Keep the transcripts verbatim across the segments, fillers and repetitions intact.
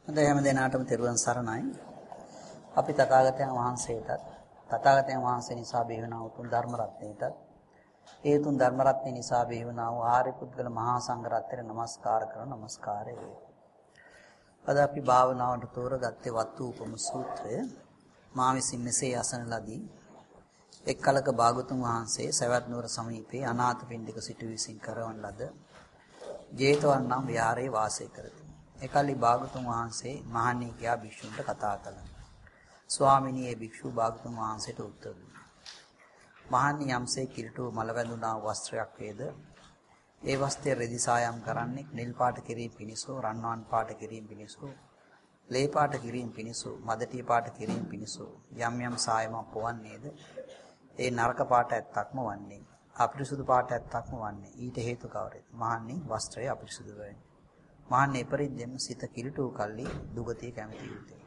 හොඳයි හැම දිනාටම තෙරුවන් සරණයි. අපි තථාගතයන් වහන්සේටත් තථාගතයන් වහන්සේ නිසා බිහි වුණා උතුම් ධර්ම රත්නයටත් ඒ උතුම් ධර්ම රත්නය නිසා බිහි වුණා වූ ආර්ය පුද්ගල මහා සංඝ රත්නයට නමස්කාර කරන නමස්කාරය වේ. අද අපි භාවනාවට තෝරගත්තේ වත්තුූපම සූත්‍රය. මා විසින් මෙසේ අසන ලදී. එක් කලක භාගතුන් වහන්සේ සවැත් නුවර සමීපයේ අනාථපිණ්ඩික සිටු විසින් කරවන ලද ජේතවන් නම් විහාරයේ වාසය කරති. එකල්ලි භාගතුන් වහන්සේ මහණී කියා භික්ෂුන්ට කතා කළා. ස්වාමිනී ඒ භික්ෂු භාගතුන් වහන්සේට උත්තර දුන්නා. මහණී යම්සේ කිලටු මල වැඳුනා වස්ත්‍රයක් වේද ඒ වස්ත්‍රය රෙදි සායම් කරන්නේ නිල් පාට කිරීම පිණිසෝ රන්වන් පාට කිරීම පිණිසෝ ලේ පාට කිරීම පිණිසෝ මදටි පාට කිරීම පිණිසෝ යම් යම් සායමක් පොවන්නේද ඒ නරක පාට ඇත්තක්ම වන්නේ අපිරිසුදු පාට ඇත්තක්ම වන්නේ ඊට හේතු කවරේද? මහණී වස්ත්‍රය අපිරිසුදු වෙන්නේ. මහණී පරිද්දෙම සිත කිලටු කල්ලි දුගතිය කැමති යුතුය.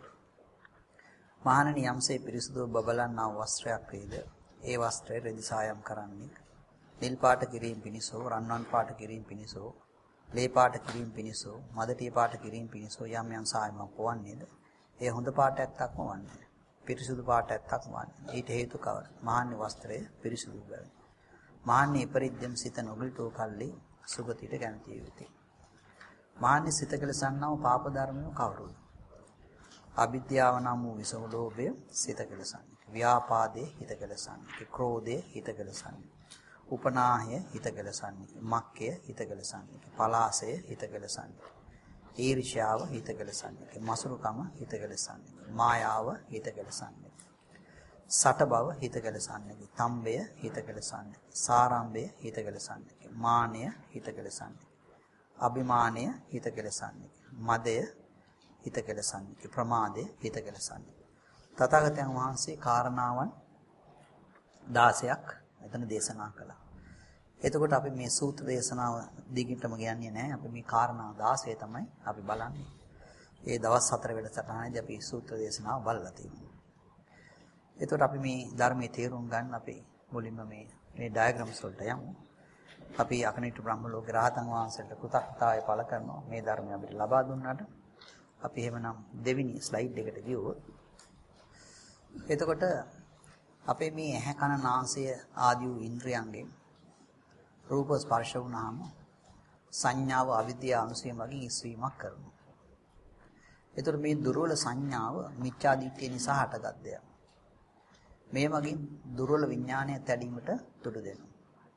මහණනි යම්සේ පිරිසුදු බබලන්නා වස්ත්‍රයක් වේද ඒ වස්ත්‍රය රෙදි සායම් කරන්නේ නිල් පාට කිරීම පිණිසෝ රන්වන් පාට කිරීම පිණිසෝ ලේ පාට කිරීම පිණිසෝ මදටි පාට කිරීම පිණිසෝ යම් යම් සායමක් පොවන්නේද ඒ හොඳ පාට ඇත්තක්ම වන්නේ පිරිසුදු පාට ඇත්තක්ම වන්නේ ඊට හේතු කවර? මහණනි වස්ත්‍රය පිරිසුදු බව. මහණනි පරිද්දෙම සිත නොගිලටෝ කල්ලි සුගතියට කැමති යුතුය. මහණනි සිත කෙලසන්නා වූ පාප ධර්මය කවරුද? අවිද්‍යාව නම් වූ විසම ලෝභය සිත කෙලසන්නේ. ව්‍යාපාදේ හිත කෙලසන්නේ. ක්‍රෝධේ හිත කෙලසන්නේ. උපනාහය හිත කෙලසන්නේ. මක්කය හිත කෙලසන්නේ. පලාසය හිත කෙලසන්නේ. ඊර්ෂ්‍යාව හිත කෙලසන්නේ. මසුරුකම හිත කෙලසන්නේ. මායාව හිත කෙලසන්නේ. සට බව හිත කෙලසන්නේ. තම්බය හිත කෙලසන්නේ. සාරම්භය හිත කෙලසන්නේ. මානය හිත කෙලසන්නේ. අභිමානය හිත කෙලසන්නේ. මදය හිත කෙලසන්නේ. ප්‍රමාදය හිත කෙලසන්නේ. තථාගතයන් වහන්සේ කාරණාවන් දාසයක් එතන දේශනා කළා. එතකොට අපි මේ සූත්‍ර දේශනාව දිගටම කියන්නේ නැහැ. අපි මේ කාරණා දාසය තමයි අපි බලන්නේ. ඒ දවස් හතර වැඩසටහනේදී අපි සූත්‍ර දේශනාව බලලා තියෙනවා. එතකොට අපි මේ ධර්මයේ තේරුම් ගන්න අපි මුලින්ම මේ මේ ඩයග්‍රෑම්ස් වලට යමු. අපි අකනිට බ්‍රහ්ම ලෝක රහතන් වහන්සේට කෘතඥතාවය පළ කරනවා මේ ධර්මය අපිට ලබා දුන්නාට. අපි එහෙමනම් දෙවෙනි ස්ලයිඩ් එකට ගියොත් එතකොට අපේ මේ ඇහැ කන නාසය ආදී වූ ඉන්ද්‍රියයන්ගෙන් රූප ස්පර්ශ වුණාම සංඥාව අවිද්‍යාව අනුසය මගින් ඉස්වීමක් කරනවා. එතකොට මේ දුර්වල සංඥාව මිච්ඡා දිට්ඨිය නිසා හටගත් දෙයක්. මේ මගින් දුර්වල විඥානය තැඩීමට තුඩු දෙනවා.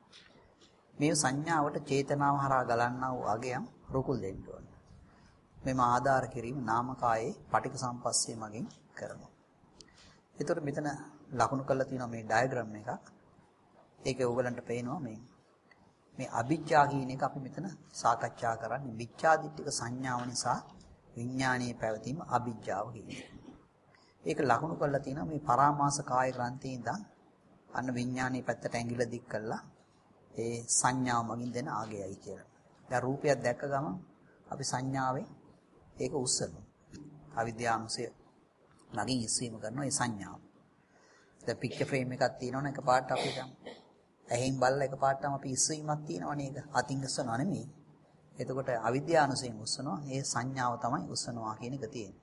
මේ සංඥාවට චේතනාව හරහා ගලන්නා වූ අගයන් රුකුල් දෙන්න ඕනේ. මෙම ආධාර කිරීම නාමකායේ පටික සම්පස්සේ මගින් කරනවා. ඒතර මෙතන ලකුණු කරලා තියෙනවා මේ ඩයග්‍රෑම් එකක්. ඒකේ ඕගලන්ට පේනවා මේ මේ අවිජ්ජා කියන එක අපි මෙතන සාකච්ඡා කරන්නේ. මිච්ඡාදිට්ඨික සංඥාව නිසා විඥානීය පැවතීම අවිජ්ජාව කියන්නේ. ඒක ලකුණු කරලා තියෙනවා මේ පරාමාස කාය ග්‍රන්ථියේ ඉඳන් අන්න විඥානීය පැත්තට ඇඟිල්ල දික් කළා ඒ සංඥාව මගින් දෙන ආගයයි කියලා. දැන් රූපයක් දැක්ක ගමන් අපි සංඥාවෙන් ඒක උස්සනවා. අවිද්‍යාවංශය මගින් ඉස්සීම කරනවා ඒ සංඥාව. දැන් පික්චර් ෆ්‍රේම් එකක් තියෙනවනේ එකපාරට අපි ගමු. ඇහෙන් බලලා එකපාරටම අපි ඉස්සීමක් තියෙනවනේ ඒක අතින් ඉස්සනවා නෙමෙයි. එතකොට අවිද්‍යාවංශයෙන් උස්සනවා ඒ සංඥාව තමයි උස්සනවා කියන එක තියෙන්නේ.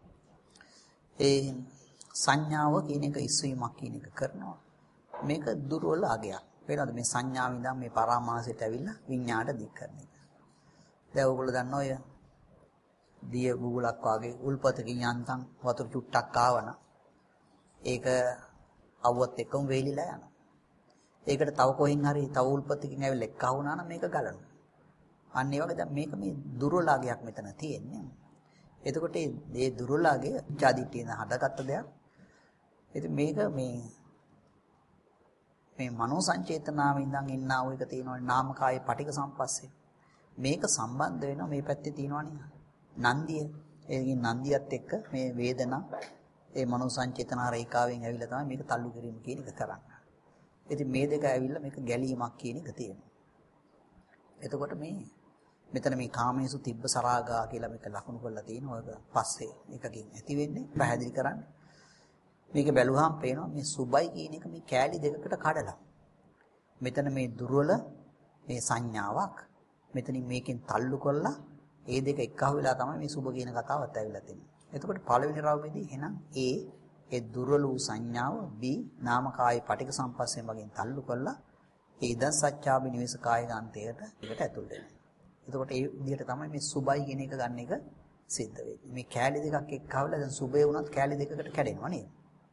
ඒ සංඥාව කියන එක ඉස්සීමක් කියන එක කරනවා. මේක දුර්වල අගයක්. වෙනවද මේ සංඥාවෙන් ඉඳන් මේ පරාමාසයට ඇවිල්ලා විඤ්ඤාණයට දික් කරන එක. දැන් ඔයගොල්ලෝ දන්නවා ඔය දිය බුබුලක් වගේ උල්පතකින් යන්තම් වතුර චුට්ටක් ආවන ඒක අවුවත් එක්කම වේලිලා යනවා. ඒකට තව කොහෙන් හරි තව උල්පතකින් ඇවිල්ලා එක්ක ආවුනා නම් මේක ගලනවා. අන්න ඒ වගේ දැන් මේක මේ දුර්වලගයක් මෙතන තියෙන්නේ. එතකොට මේ දුර්වලගය ජාදිටියෙන් හදගත්ත දෙයක්. ඉතින් මේක මේ මේ මනෝ සංචේතනාවෙන් ඉඳන් ඉන්නා වූ එක තියෙනවනේ නාමකායේ පටික සම්පස්සේ. මේක සම්බන්ධ වෙනවා මේ පැත්තේ තියෙනවනේ නන්දිය. ඒකේ නන්දියත් එක්ක මේ වේදනා ඒ මනෝ සංචේතනා රේඛාවෙන් ඇවිල්ලා තමයි මේක තල්ලු කිරීම කියන එක කරන්නේ. ඉතින් මේ දෙක ඇවිල්ලා මේක ගැලීමක් කියන එක තියෙනවා. එතකොට මේ මෙතන මේ කාමේසු තිබ්බ සරාගා කියලා මේක ලකුණු කරලා තියෙනවා. ඔය පස්සේ එකකින් ඇති වෙන්නේ පැහැදිලි කරන්නේ. මේක බැලුවාම පේනවා මේ සුබයි කියන එක මේ කෑලි දෙකකට කඩලා. මෙතන මේ දුර්වල මේ සංඥාවක් මෙතනින් මේකෙන් තල්ලු කරලා ඒ දෙක එක්කහුව වෙලා තමයි මේ සුබ කියන කතාවත් ඇවිල්ලා තියෙන්නේ. එතකොට පළවෙනි රවුමේදී එහෙනම් A ඒ දුර්වල වූ සංඥාව B නාමකාය පටික සම්පස්යෙන් වගේ තල්ලු කළා ඒ ඉදන් සත්‍යාවි නිවේස කායගාන්තයට එකට ඇතුල් වෙනවා. එතකොට ඒ විදිහට තමයි මේ සුබයි කියන එක ගන්න එක සිද්ධ වෙන්නේ. මේ කැලි දෙකක් එක්කවලා දැන් සුබේ වුණත් කැලි දෙකකට කැඩෙනවා නේද?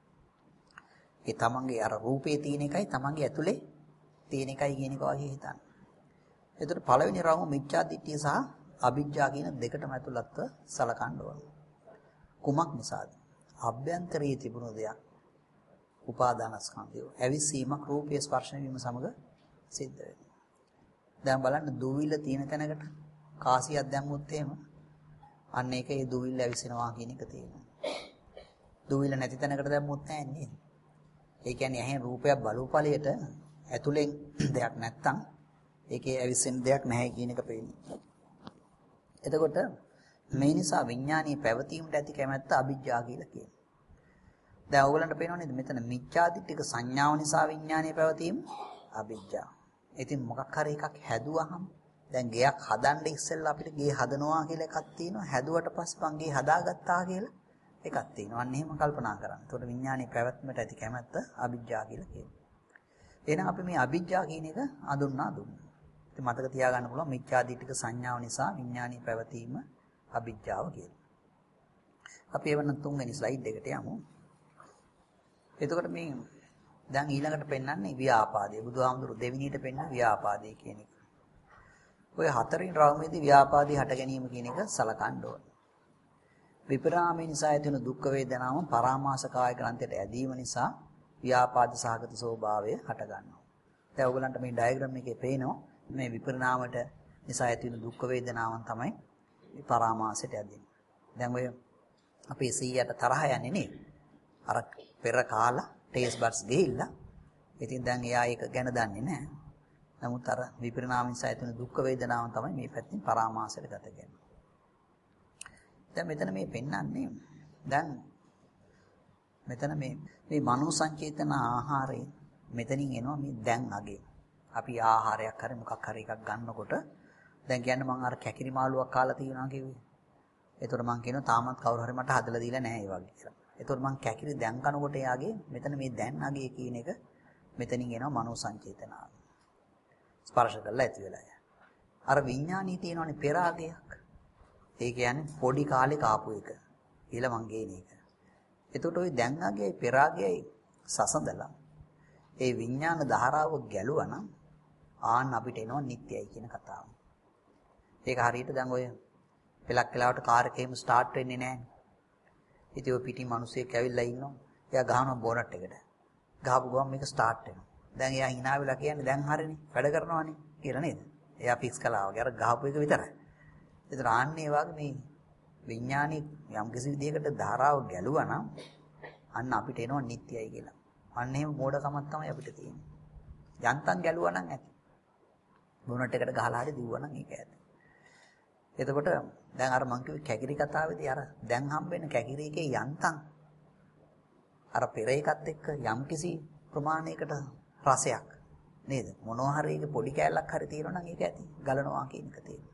ඒ තමන්ගේ අර රූපේ තියෙන එකයි තමන්ගේ ඇතුලේ තියෙන එකයි කියන එක වගේ හිතන්න. එතකොට පළවෙනි රවුම මිච්ඡා දිට්ඨිය සහ අවිජ්ජා කියන දෙකටම ඇතුළත්ව සලකන්න ඕන. කුමක් නිසාද? අභ්‍යන්තරයේ තිබුණු දෙයක් උපාදානස්කන්ධය ඇවිස්සීමක් රූපයේ ස්පර්ශන වීම සමග සිද්ධ වෙනවා. දැන් බලන්න දුවිල්ල තියෙන තැනකට කාසියක් දැම්මොත් එහෙම අන්න ඒක ඒ දුවිල්ල ඇවිස්සෙනවා කියන එක තියෙනවා. දුවිල්ල නැති තැනකට දැම්මොත් නැහැ නේද? ඒ කියන්නේ ඇහෙන් රූපයක් බලූපලයට ඇතුලෙන් දෙයක් නැත්තම් ඒකේ ඇවිස්සෙන දෙයක් නැහැ කියන එක පේනවා. එතකොට මේ නිසා විඥානීය පැවතීමට ඇති කැමැත්ත අවිජ්ජා කියලා කියනවා. දැන් ඕගලන්ට පේනව නේද මෙතන මිච්ඡාදිට්ඨික සංඥාව නිසා විඥානීය පැවතීම අවිජ්ජා. ඉතින් මොකක් හරි එකක් හැදුවහම දැන් ගෙයක් හදන්න ඉස්සෙල්ලා අපිට ගේ හදනවා කියලා එකක් තියෙනවා. හැදුවට පස්සේ මං ගේ හදාගත්තා කියලා එකක් තියෙනවා. අන්න එහෙම කල්පනා කරන්න. ඒකට විඥානීය පැවැත්මට ඇති කැමැත්ත අවිජ්ජා කියලා කියනවා. එහෙනම් අපි මේ අවිජ්ජා කියන එක අඳුන්නා දුන්නා. ඉතින් මතක තියාගන්න පුළුවන් මිච්ඡාදිට්ඨික සංඥාව නිසා විඥානීය පැවතීම අවිජ්ජාව කියලා. අපි එවනම් තුන්වෙනි ස්ලයිඩ් එකට යමු. එතකොට මේ දැන් ඊළඟට පෙන්වන්නේ ව්‍යාපාදේ. බුදුහාමුදුරු දෙවෙනියට පෙන්වන ව්‍යාපාදේ කියන එක. ඔය හතරින් රවුමේදී ව්‍යාපාදේ හට ගැනීම කියන එක සලකන්න ඕන. විපරාමේ නිසා ඇතිවන දුක් වේදනාව පරාමාස කාය ග්‍රන්ථයට ඇදීම නිසා ව්‍යාපාද සහගත ස්වභාවය හට ගන්නවා. දැන් ඔයගලන්ට මේ ඩයග්‍රෑම් එකේ පේනවා මේ විපරිණාමයට නිසා ඇතිවන දුක් වේදනාවන් තමයි මේ පරාමාසයට ඇදෙන්නේ. දැන් ඔය අපේ සීයට තරහ යන්නේ නේ. අර පෙර කාලා ටේස් බඩ්ස් ගිහිල්ලා. ඉතින් දැන් එයා ඒක ගැන දන්නේ නැහැ. නමුත් අර විපරිණාම නිසා ඇතිවන දුක් වේදනාවන් තමයි මේ පැත්තෙන් පරාමාසයට ගත කරන්නේ. දැන් මෙතන මේ පෙන්වන්නේ දැන් මෙතන මේ මේ මනෝ සංචේතන ආහාරය මෙතනින් එනවා මේ දැන් අගේ. අපි ආහාරයක් හරි මොකක් හරි එකක් ගන්නකොට දැන් කියන්නේ මම අර කැකිරි මාළුවක් කාලා තියෙනවා කිව්වේ. ඒතකොට මම කියනවා තාමත් කවුරු හරි මට හදලා දීලා නැහැ ඒ වගේ කියලා. ඒතකොට මම කැකිරි දැන් කනකොට එයාගේ මෙතන මේ දැන් අගේ කියන එක මෙතනින් එනවා මනෝ සංචේතනාව. ස්පර්ශ කරලා ඇති වෙලා යන. අර විඥානීය තියෙනවනේ පෙරාගයක්. ඒ කියන්නේ පොඩි කාලේ කාපු එක. ඊළ මං ගේන එක. එතකොට ওই දැන් අගේ පෙරාගයයි සසඳලා ඒ විඥාන ධාරාව ගැලුවා නම් ආන් අපිට එනවා නිට්ටයයි කියන කතාව. ඒක හරියට දැන් ඔය පෙලක් වෙලාවට කාර් එකේම ස්ටාර්ට් වෙන්නේ නැහැ. ඉතින් ඔය පිටින් මිනිස්සෙක් ඇවිල්ලා ඉන්නවා. එයා ගහනවා බොනට් එකට. ගහපු ගමන් මේක ස්ටාර්ට් වෙනවා. දැන් එයා hina වෙලා කියන්නේ දැන් හරිනේ වැඩ කරනවානේ කියලා නේද? එයා ෆික්ස් කළා වගේ අර ගහපු එක විතරයි. ඒතර ආන්නේ වගේ මේ විඥානී යම් කිසි විදිහකට ධාරාව ගැලුවා නම් අන්න අපිට එනවා නිට්ටයයි කියලා. අන්න එහෙම මෝඩකමක් තමයි අපිට තියෙන්නේ. යන්තම් ගැලුවා නම් ඇති. බොනට් එකට ගහලා හරි දිව්වා නම් ඒක ඇති. එතකොට දැන් අර මං කිව්වේ කැකිරි කතාවේදී අර දැන් හම්බෙන කැකිරි එකේ යන්තම් අර පෙර එකත් එක්ක යම්කිසි ප්‍රමාණයකට රසයක් නේද? මොනවා හරි එක පොඩි කෑල්ලක් හරි තියෙනවා නම් ඒක ඇති. ගලනවා කියන එක තියෙනවා.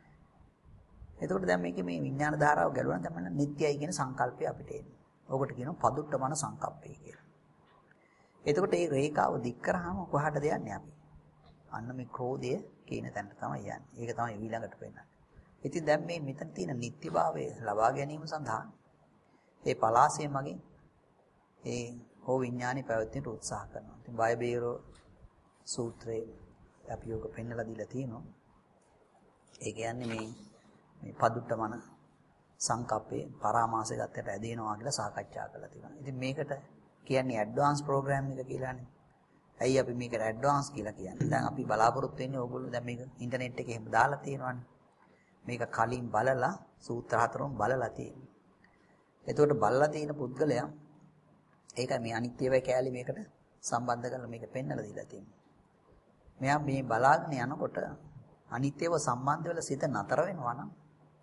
එතකොට දැන් මේකේ මේ විඥාන ධාරාව ගැලුවා නම් තමයි නිට්ටයයි කියන සංකල්පය අපිට එන්නේ. ඕකට කියනවා පදුට්ටමන සංකප්පය කියලා. එතකොට මේ රේඛාව දික් කරාම කොහාටද යන්නේ අපි? අන්න මේ ක්‍රෝධය කියන තැනට තමයි යන්නේ. ඒක තමයි ඊළඟට පෙන්නන්නේ. ඉතින් දැන් මේ මෙතන තියෙන නිට්ටිභාවය ලබා ගැනීම සඳහා ඒ පලාසය මගින් ඒ හෝ විඥානි පැවැත්මට උත්සාහ කරනවා. ඉතින් බයබේරෝ සූත්‍රයේ අපි යෝග පෙන්නලා දීලා තියෙනවා. ඒ කියන්නේ මේ මේ පදුට්ටමන සංකප්පේ පරාමාසය ගත්තට ඇදෙනවා කියලා සාකච්ඡා කරලා තියෙනවා. ඉතින් මේකට කියන්නේ ඇඩ්වාන්ස් ප්‍රෝග්‍රෑම් එක කියලානේ. ඇයි අපි මේකට ඇඩ්වාන්ස් කියලා කියන්නේ? දැන් අපි බලාපොරොත්තු වෙන්නේ ඕගොල්ලෝ දැන් මේක ඉන්ටර්නෙට් එකේ එහෙම දාලා තියෙනවානේ. මේක කලින් බලලා සූත්‍ර හතරම බලලා තියෙනවා. එතකොට බලලා තියෙන පුද්ගලයා ඒකයි මේ අනිත්‍යවයි කැලේ මේකට සම්බන්ධ කරලා මේක පෙන්වලා දීලා තියෙනවා. මෙයා මේ බලාගෙන යනකොට අනිත්‍යව සම්බන්ධ වෙලා සිත නතර වෙනවා නම්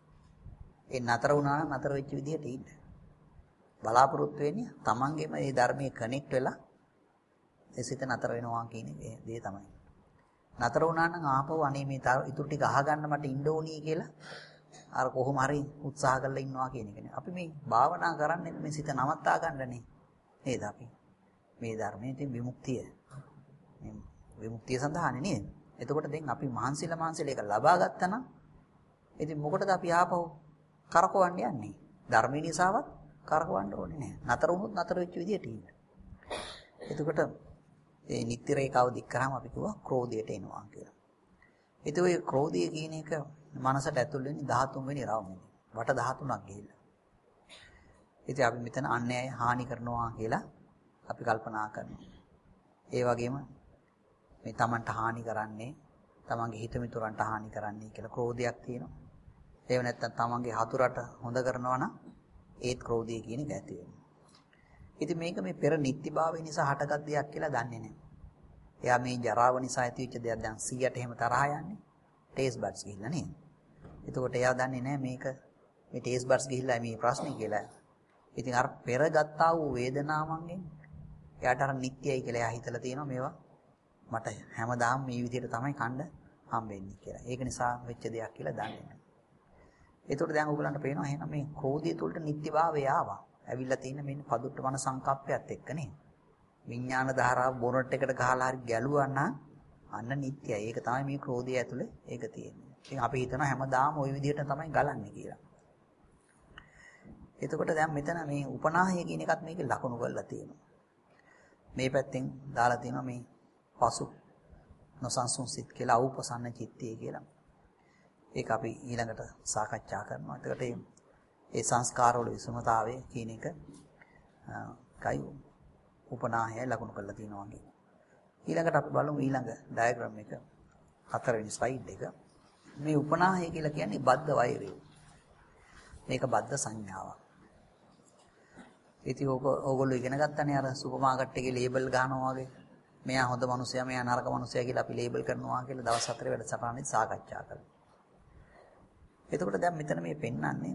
ඒ නතර වුණා නම් නතර වෙච්ච විදිහට ඉන්න. බලාපොරොත්තු වෙන්නේ තමන්ගේම මේ ධර්මයේ කනෙක්ට් වෙලා ඒ සිත නතර වෙනවා කියන දේ තමයි. නතර වුණා නම් ආපහු අනේ මේ ඉතුරු ටික අහගන්න මට ඉන්න ඕනී කියලා අර කොහොම හරි උත්සාහ කරලා ඉන්නවා කියන එකනේ. අපි මේ භාවනා කරන්නේ මේ සිත නවත්තා ගන්නනේ. නේද අපි? මේ ධර්මයේ තියෙන විමුක්තිය. මේ විමුක්තිය සඳහානේ නේද? එතකොට දැන් අපි මහන්සිලා මහන්සිලා ඒක ලබා ගත්තා නම් ඉතින් මොකටද අපි ආපහු කරකවන්න යන්නේ? ධර්මයේ නිසාවත් කරකවන්න ඕනේ නැහැ. නතර වුණොත් නතර වෙච්ච විදියට ඉන්න. එතකොට මේ නිත්‍ය රේඛාව දික් කරාම අපි කිව්වා ක්‍රෝධයට එනවා කියලා. ඉතින් ඔය ක්‍රෝධය කියන එක මනසට ඇතුල් වෙන්නේ දහතුන් වෙනි රවුමේදී. වට දහතුනක් ගිහිල්ලා. ඉතින් අපි මෙතන අන්‍යය හානි කරනවා කියලා අපි කල්පනා කරනවා. ඒ වගේම මේ Tamanට හානි කරන්නේ, Tamanගේ හිත මිතුරන්ට හානි කරන්නේ කියලා ක්‍රෝධයක් තියෙනවා. ඒව නැත්තම් Tamanගේ හතුරට හොඳ කරනවා නම් ඒත් ක්‍රෝධය කියන එක ඇති වෙනවා. ඉතින් මේක මේ පෙර නිත්‍යභාවය නිසා හටගත් දෙයක් කියලා දන්නේ නැහැ. එයා මේ ජරාව නිසා ඇතිවෙච්ච දෙයක් දැන් සීයට එහෙම තරහා යන්නේ. ටේස් බඩ්ස් ගිහිල්ලා නේද? එතකොට එයා දන්නේ නැහැ මේක මේ ටේස් බඩ්ස් ගිහිල්ලා මේ ප්‍රශ්නේ කියලා. ඉතින් අර පෙර ගත්තා වූ වේදනාවන්ගෙන් එයාට අර නිත්‍යයි කියලා එයා හිතලා තියෙනවා මේවා මට හැමදාම මේ විදිහට තමයි කන්න හම්බෙන්නේ කියලා. ඒක නිසා වෙච්ච දෙයක් කියලා දන්නේ නැහැ. එතකොට දැන් ඔයගලන්ට පේනවා එහෙනම් මේ ක්‍රෝධය තුළට නිත්‍යභාවය ආවා. ඇවිල්ලා තියෙන මෙන්න පදුට්ට මන සංකප්පයත් එක්ක නේ. විඥාන ධාරාව බොරට් එකට ගහලා හරි ගැලුවා නම් අන්න නිත්‍යයි. ඒක තමයි මේ ක්‍රෝධය ඇතුලේ ඒක තියෙන්නේ. ඉතින් අපි හිතනවා හැමදාම ওই විදිහට තමයි ගලන්නේ කියලා. එතකොට දැන් මෙතන මේ උපනාහය කියන එකත් මේකේ ලකුණු කරලා තියෙනවා. මේ පැත්තෙන් දාලා තියෙනවා මේ පසු නොසන්සුන් සිත් කියලා අවුපසන්න චිත්තය කියලා. ඒක අපි ඊළඟට සාකච්ඡා කරනවා. එතකොට ඒ සංස්කාරවල විසමතාවය කියන එක කයි උපනාහය ලකුණු කරලා තියෙනවා වගේ. ඊළඟට අපි බලමු ඊළඟ ඩයග්‍රෑම් එක හතරවෙනි ස්ලයිඩ් එක. මේ උපනාහය කියලා කියන්නේ බද්ධ වෛරය. මේක බද්ධ සංඥාවක්. ඉතින් ඕක ඕගොල්ලෝ ඉගෙන ගන්නනේ අර සුපර් මාකට් එකේ ලේබල් ගන්නවා වගේ. මෙයා හොඳ මිනිසයා මෙයා නරක මිනිසයා කියලා අපි ලේබල් කරනවා කියලා දවස් හතරේ වැඩසටහනේ සාකච්ඡා කරා. එතකොට දැන් මෙතන මේ පෙන්වන්නේ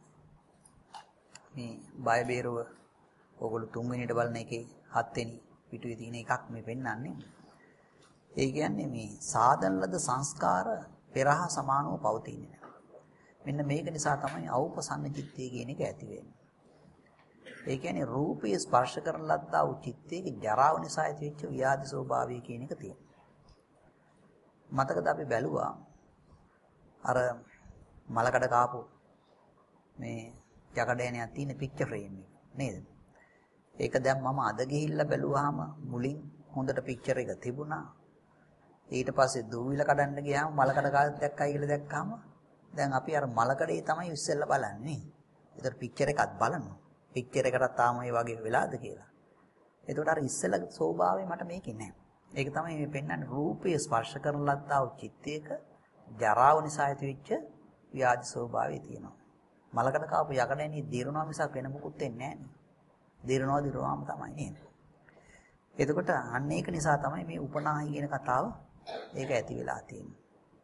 මේ බය බේරුව ඕගොල්ලෝ තුන්වෙනිට බලන එකේ හත්වෙනි පිටුවේ තියෙන එකක් මේ පෙන්වන්නේ. ඒ කියන්නේ මේ සාධන ලද සංස්කාර පෙරහ සමානව පවතින්නේ නැහැ. මෙන්න මේක නිසා තමයි අවුපසන්න චිත්තය කියන එක ඇති වෙන්නේ. ඒ කියන්නේ රූපයේ ස්පර්ශ කරන ලද්දා වූ චිත්තයේ ජරාව නිසා ඇතිවෙච්ච ව්‍යාධි ස්වභාවය කියන එක තියෙනවා. මතකද අපි බැලුවා අර මලකඩ කාපු මේ ජකඩේනියක් තියෙන පික්චර් ෆ්‍රේම් එක නේද? ඒක දැන් මම අද ගිහිල්ලා බැලුවාම මුලින් හොඳට පික්චර් එක තිබුණා. ඊට පස්සේ දූවිල කඩන්න ගියාම මලකඩ කාලයක් දැක්කයි කියලා දැක්කාම දැන් අපි අර මලකඩේ තමයි ඉස්සෙල්ලා බලන්නේ. ඒතර පික්චර් එකත් බලනවා. පික්චර් එකකට තාම මේ වගේ වෙලාද කියලා. එතකොට අර ඉස්සෙල්ලා ස්වභාවය මට මේකේ නැහැ. ඒක තමයි මේ පෙන්වන්නේ රූපයේ ස්පර්ශ කරන ලද්දා වූ චිත්තයක ජරාව නිසා ඇතිවෙච්ච ව්‍යාධි ස්වභාවය තියෙනවා. මලකඩ කාපු යකඩේනේ දිරනවා මිසක් වෙන මොකුත් වෙන්නේ නැහැ නේ. දිරනවා දිරවාම තමයි නේද? එතකොට අන්න ඒක නිසා තමයි මේ උපනාහි කියන කතාව ඒක ඇති වෙලා තියෙන්නේ.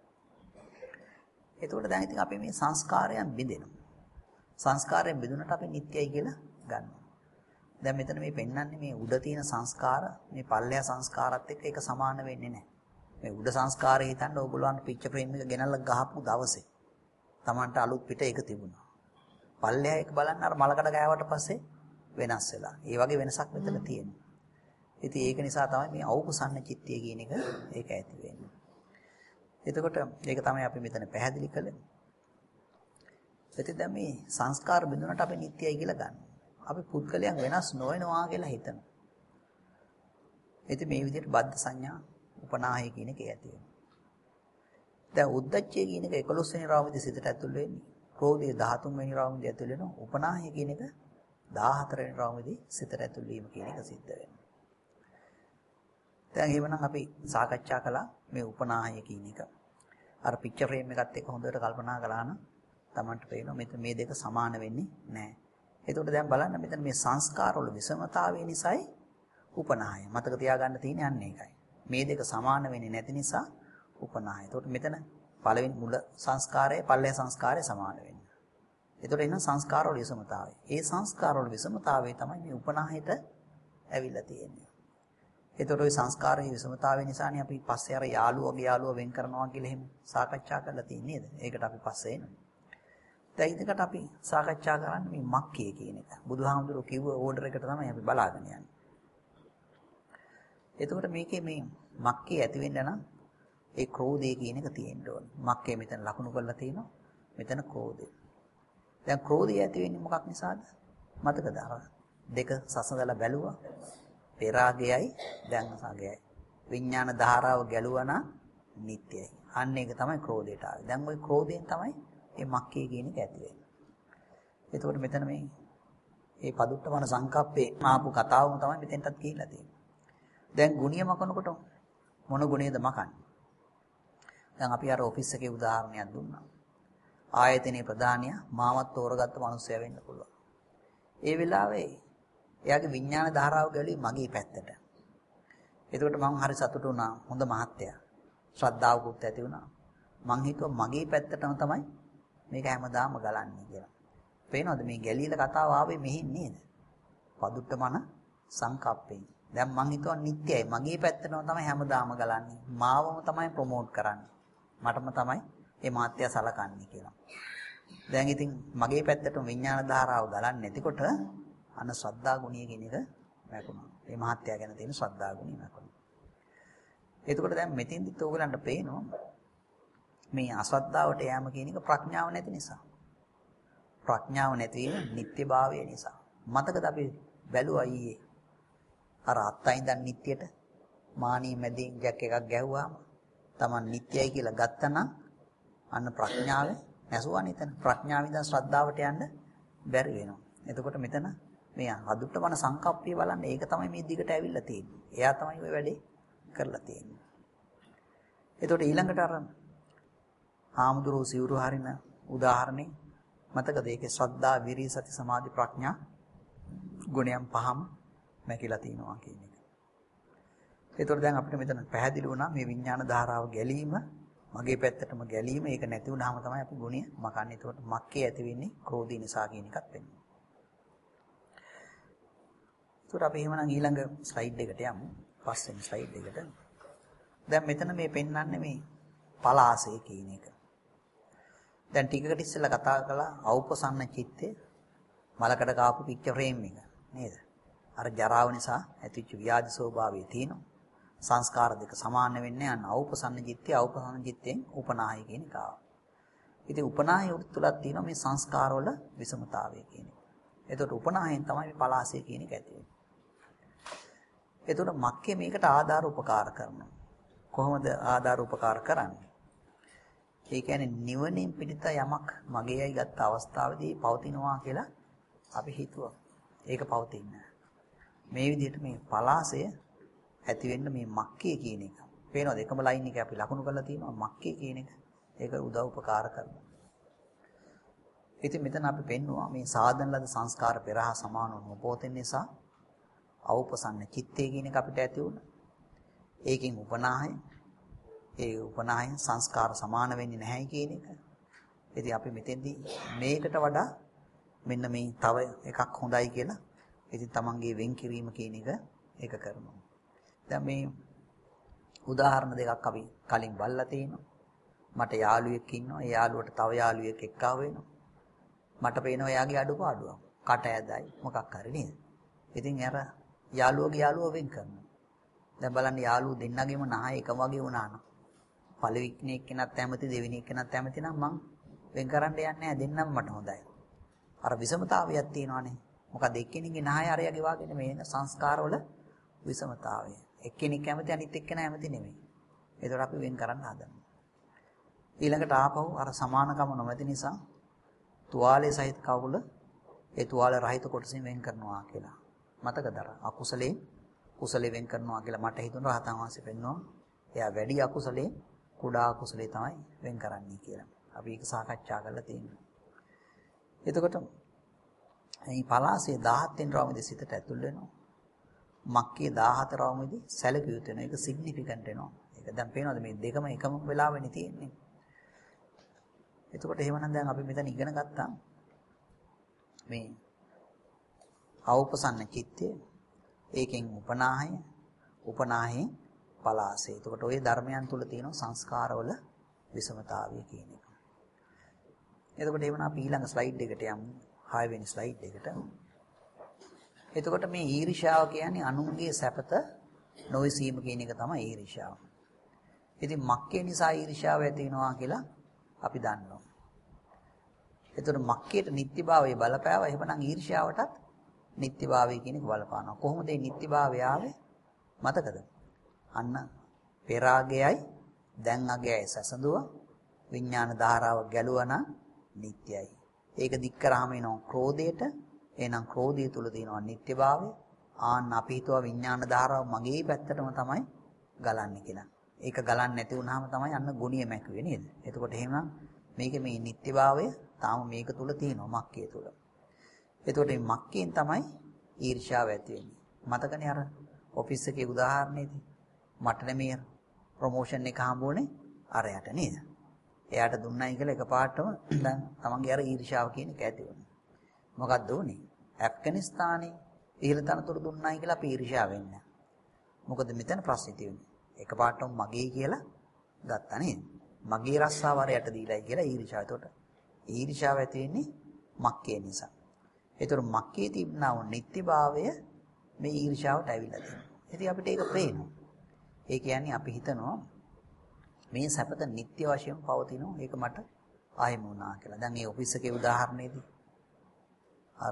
එතකොට දැන් ඉතින් අපි මේ සංස්කාරයන් බිඳෙනවා. සංස්කාරයෙන් බිඳුනට අපි නිට්ටයයි කියලා ගන්නවා. දැන් මෙතන මේ පෙන්වන්නේ මේ උඩ තියෙන සංස්කාර මේ පල්ලෙය සංස්කාරات එක්ක ඒක සමාන වෙන්නේ නැහැ. මේ උඩ සංස්කාරය හිතන්න ඕගොල්ලන්ට පික්චර් ෆ්‍රේම් එක ගෙනල්ලා ගහපු දවසේ Tamanට අලුත් පිට එක තිබුණා. පල්ලෙය එක බලන්න අර මලකඩ ගෑවට පස්සේ වෙනස් වෙලා. ඒ වගේ වෙනසක් මෙතන තියෙනවා. ඉතින් ඒක නිසා තමයි මේ අවුපසන්න චිත්තය කියන එක ඒක ඇති වෙන්නේ. එතකොට ඒක තමයි අපි මෙතන පැහැදිලි කළේ. ඉතින් දැන් මේ සංස්කාර බිඳුනට අපි නිට්ටයයි කියලා ගන්නවා. අපි පුද්ගලයන් වෙනස් නොවෙනවා කියලා හිතනවා. ඉතින් මේ විදිහට බද්ධ සංඥා උපනාහය කියන එක ඇති වෙනවා. දැන් උද්දච්චය කියන එක එකොළොස් වෙනි රාමුවේ සිතට ඇතුල් වෙන්නේ. ක්‍රෝධය දහතුන් වෙනි රාමුවේ ඇතුල් වෙනවා. උපනාහය කියන එක දහහතර වෙනි රාමුවේ සිතට ඇතුල් වීම කියන එක සිද්ධ වෙනවා. දැන් එහෙමනම් අපි සාකච්ඡා කළා මේ උපනාහය කියන එක. අර පික්චර් ෆ්‍රේම් එකත් එක්ක හොඳට කල්පනා කළා නම් Tamanට පේනවා මෙතන මේ දෙක සමාන වෙන්නේ නැහැ. එතකොට දැන් බලන්න මෙතන මේ සංස්කාරවල විෂමතාවය නිසායි උපනාහය. මතක තියාගන්න තියෙන්නේ අන්න ඒකයි. මේ දෙක සමාන වෙන්නේ නැති නිසා උපනාහය. එතකොට මෙතන පළවෙනි මුල සංස්කාරය, පල්ලේ සංස්කාරය සමාන වෙන්නේ. එතකොට එන සංස්කාරවල විෂමතාවය. ඒ සංස්කාරවල විෂමතාවය තමයි මේ උපනාහයට ඇවිල්ලා තියෙන්නේ. එතකොට ওই සංස්කාරයේ විෂමතාවය නිසානේ අපි පස්සේ අර යාළුවගේ යාළුව වෙන් කරනවා කියලා එහෙම සාකච්ඡා කරලා තියෙන්නේ නේද? ඒකට අපි පස්සේ එනවා. දැන් ඉදකට අපි සාකච්ඡා කරන්නේ මේ මක්කේ කියන එක. බුදුහාමුදුරුවෝ කිව්ව ඕඩර් එකට තමයි අපි බලාගෙන යන්නේ. එතකොට මේකේ මේ මක්කේ ඇති වෙන්න නම් ඒ ක්‍රෝධය කියන එක තියෙන්න ඕනේ. මක්කේ මෙතන ලකුණු කරලා තිනවා. මෙතන ක්‍රෝධය. දැන් ක්‍රෝධය ඇති වෙන්නේ මොකක් නිසාද? මතකද අර දෙක සසඳලා බැලුවා. පෙරාගයයි දැන් සාගයයි. විඥාන ධාරාව ගැලුවා නම් නිට්ටයයි. අන්න ඒක තමයි ක්‍රෝධයට ආවේ. දැන් ওই ක්‍රෝධයෙන් තමයි මේ මක්කේ කියන එක ඇති වෙන්නේ. එතකොට මෙතන මේ මේ පදුට්ටමන සංකප්පේ ආපු කතාවම තමයි මෙතෙන්ටත් කියලා තියෙන්නේ. දැන් ගුණිය මකනකොට මොන ගුණයද මකන්නේ? දැන් අපි අර ඔෆිස් එකේ උදාහරණයක් දුන්නා. ආයතනයේ ප්‍රධානියා මාවත් තෝරගත්ත මිනිස්සයා වෙන්න පුළුවන්. ඒ වෙලාවේ එයාගේ විඥාන ධාරාව ගැලුවේ මගේ පැත්තට. එතකොට මම හරි සතුටු වුණා. හොඳ මහත්තයා. ශ්‍රද්ධාවකුත් ඇති වුණා. මං හිතුවා මගේ පැත්තටම තමයි මේක හැමදාම ගලන්නේ කියලා. පේනවද මේ ගැලීල කතාව ආවේ මෙහින් නේද? පදුට්ටමන සංකප්පෙන්. දැන් මං හිතුවා නිත්‍යයි. මගේ පැත්තටම තමයි හැමදාම ගලන්නේ. මාවම තමයි ප්‍රොමෝට් කරන්නේ. මටම තමයි මේ මාත්‍යා සලකන්නේ කියලා. දැන් ඉතින් මගේ පැත්තටම විඥාන ධාරාව ගලන්නේ නැතිකොට අන ශ්‍රද්ධා ගුණය කියන එක වැකුණා. මේ මාත්‍යා ගැන තියෙන ශ්‍රද්ධා ගුණය වැකුණා. එතකොට දැන් මෙතෙන්දිත් ඕගලන්ට පේනවා මේ අශ්‍රද්ධාවට යෑම කියන එක ප්‍රඥාව නැති නිසා. ප්‍රඥාව නැති වීම නිත්‍යභාවය නිසා. මතකද අපි බැලුවා ඊයේ අර අත්තයින් දැන් නිත්‍යයට මානී මැදින් ජැක් එකක් ගැහුවාම Taman නිත්‍යයි කියලා ගත්තනම් අන්න ප්‍රඥාව නැසුවා නේද? ප්‍රඥාවෙන් දැන් ශ්‍රද්ධාවට යන්න බැරි වෙනවා. එතකොට මෙතන මේ අදුට්ටමන සංකප්පිය බලන්න ඒක තමයි මේ දිගට ඇවිල්ලා තියෙන්නේ. එයා තමයි ওই වැඩේ කරලා තියෙන්නේ. එතකොට ඊළඟට අර ආමුදුරු සිවුරු හරින උදාහරණේ මතකද? ඒකේ ශ්‍රද්ධා, විරිය, සති, සමාධි, ප්‍රඥා ගුණයන් පහම මැකිලා තිනවා කියන එක. එතකොට දැන් අපිට මෙතන පැහැදිලි වුණා මේ විඥාන ධාරාව ගැලීම මගේ පැත්තටම ගැලීම ඒක නැති වුනහම තමයි අපි ගුණය මකන්නේ. එතකොට මක්කේ ඇති වෙන්නේ ක්‍රෝධී නිසා කියන එකත් වෙනවා. ඒතර අපි එහෙමනම් ඊළඟ ස්ලයිඩ් එකට යමු. පස්වෙනි ස්ලයිඩ් එකට. දැන් මෙතන මේ පෙන්වන්නේ මේ පලාසය කියන එක. දැන් ටිකකට ඉස්සෙල්ලා කතා කළා අවපසන්න චිත්තේ මලකඩ කාපු පික්චර් ෆ්‍රේම් එක නේද? අර ජරාව නිසා ඇතිවෙච්ච ව්‍යාධි ස්වභාවය තියෙනවා. සංස්කාර දෙක සමාන වෙන්නේ අන්න අවපසන්න චිත්තේ අවපසන්න චිත්තෙන් උපනාහය කියන එක. ඉතින් උපනාහය තුලක් තියෙනවා මේ සංස්කාරවල විෂමතාවය කියන එක. එතකොට උපනාහයෙන් තමයි මේ පලාසය කියන එක ඇති වෙන්නේ. එතකොට මක්කේ මේකට ආධාර උපකාර කරනවා. කොහොමද ආධාර උපකාර කරන්නේ? ඒ කියන්නේ නිවනින් පිටිත යමක් මගේයි ගත්ත අවස්ථාවේදී පවතිනවා කියලා අපි හිතුවා. ඒක පවතින්නේ මේ විදිහට මේ පලාසය ඇති වෙන්න මේ මක්කේ කියන එක. පේනවද? එකම ලයින් එක අපි ලකුණු කරලා තියෙනවා මක්කේ කියන එක. ඒක උදව් උපකාර කරනවා. ඉතින් මෙතන අපි පෙන්නවා මේ සාධන ලද සංස්කාර පෙරහා සමාන නොපෝතෙන නිසා අවපසන්න චිත්තය කියන එක අපිට ඇති වුණා. ඒකෙන් උපනාහය ඒ උපනාහය සංස්කාර සමාන වෙන්නේ නැහැ කියන එක. ඉතින් අපි මෙතෙන්දී මේකට වඩා මෙන්න මේ තව එකක් හොඳයි කියලා ඉතින් තමන්ගේ වෙන් කිරීම කියන එක ඒක කරනවා. දැන් මේ උදාහරණ දෙකක් අපි කලින් බලලා තිනවා. මට යාළුවෙක් ඉන්නවා. ඒ යාළුවට තව යාළුවෙක් එක්කව වෙනවා. මට පේනවා එයාගේ අඩුපාඩුවක්. කට ඇදයි මොකක් හරි නේද? ඉතින් අර යාළුවගේ යාළුව වෙන් කරනවා. දැන් බලන්න යාළුවෝ දෙන්නගේම නහය එක වගේ වුණා නම් පළවෙනි එක්කෙනත් ඇමති දෙවෙනි එක්කෙනත් ඇමති නම් මං වෙන් කරන්න යන්නේ නැහැ. දෙන්නම මට හොඳයි. අර විෂමතාවයක් තියෙනවානේ. මොකද එක්කෙනෙක්ගේ නහය අරයාගේ වාගේ නෙමෙයි සංස්කාරවල විෂමතාවය. එක්කෙනෙක් ඇමති අනිත් එක්කෙනා ඇමති නෙමෙයි. ඒතර අපි වෙන් කරන්න හදනවා. ඊළඟට ආපහු අර සමානකම නොමැති නිසා තුවාලයේ සහිත කවුල ඒ තුවාල රහිත කොටසින් වෙන් කරනවා කියලා. මතකද අර අකුසලේ කුසලේ වෙන් කරනවා කියලා මට හිතුණා රහතන් වහන්සේ පෙන්වනවා. එයා වැඩි අකුසලේ කුඩා අකුසලේ තමයි වෙන් කරන්නේ කියලා. අපි ඒක සාකච්ඡා කරලා තියෙනවා. එතකොට මේ පලාසයේ දහහත් වෙනි රාමුවේ සිතට ඇතුල් වෙනවා. මක්කේ දහහතර රාමුවේදී සැලකිය යුතු වෙනවා. ඒක සිග්නිෆිකන්ට් වෙනවා. ඒක දැන් පේනවද මේ දෙකම එකම වෙලාවෙනේ තියෙන්නේ. එතකොට එහෙමනම් දැන් අපි මෙතන ඉගෙන ගත්තා මේ අවපසන්න චිත්තය ඒකෙන් උපනාහය උපනාහයෙන් පලාසය. එතකොට ওই ධර්මයන් තුල තියෙන සංස්කාරවල විෂමතාවය කියන එක. එතකොට එහෙනම් අපි ඊළඟ ස්ලයිඩ් එකට යමු. හය වෙනි ස්ලයිඩ් එකට. එතකොට මේ ඊර්ෂ්‍යාව කියන්නේ අනුන්ගේ සැපත නොවිසීම කියන එක තමයි ඊර්ෂ්‍යාව. ඉතින් මක්කේ නිසා ඊර්ෂ්‍යාව ඇති වෙනවා කියලා අපි දන්නවා. එතකොට මක්කේට නිත්‍යභාවය බලපෑවා. එහෙමනම් ඊර්ෂ්‍යාවටත් නිත්‍යභාවය කියන එක බලපානවා. කොහොමද මේ නිත්‍යභාවය ආවේ? මතකද? අන්න පෙරාගයයි දැන් අගයයි සැසඳුවා. විඥාන ධාරාව ගැලුවා නම් නිට්ටයයි. ඒක දික් කරාම එනවා ක්‍රෝධයට. එහෙනම් ක්‍රෝධය තුල තියෙනවා නිට්ටයභාවය. ආන්න අපි හිතුවා විඥාන ධාරාව මගේ පැත්තටම තමයි ගලන්නේ කියලා. ඒක ගලන්නේ නැති වුනහම තමයි අන්න ගුණිය මැකුවේ නේද? එතකොට එහෙනම් මේකේ මේ නිට්ටයභාවය තාම මේක තුල තියෙනවා මක්කේ තුල. එතකොට මේ මක්කෙන් තමයි ඊර්ෂ්‍යාව ඇති වෙන්නේ. මතකනේ අර ඔෆිස් එකේ උදාහරණේදී මට නෙමෙයි ප්‍රොමෝෂන් එක හම්බුනේ අරයට නේද? එයාට දුන්නයි කියලා එකපාරටම දැන් තමන්ගේ අර ඊර්ෂ්‍යාව කියන එක ඇති වුණා. මොකක්ද උනේ? ඇෆ්ගනිස්තානේ ඉහළ තනතුරු දුන්නයි කියලා අපි ඊර්ෂ්‍යා වෙන්නේ. මොකද මෙතන ප්‍රශ්නේ තියෙන්නේ. එකපාරටම මගේ කියලා ගත්තා නේද? මගේ රස්සාව අරයට දීලායි කියලා ඊර්ෂ්‍යාව. එතකොට ඊර්ෂ්‍යාව ඇති වෙන්නේ මක්කේ නිසා. ඒතර මක්කේ තිබුණා වූ නිත්‍යභාවය මේ ඊර්ෂ්‍යාවට ඇවිල්ලා තියෙනවා. ඉතින් අපිට ඒක පේනවා. ඒ කියන්නේ අපි හිතනවා මේ සැපත නිත්‍ය වශයෙන් පවතිනවා. ඒක මට ආයෙම වුණා කියලා. දැන් මේ ඔෆිස් එකේ උදාහරණයේදී අර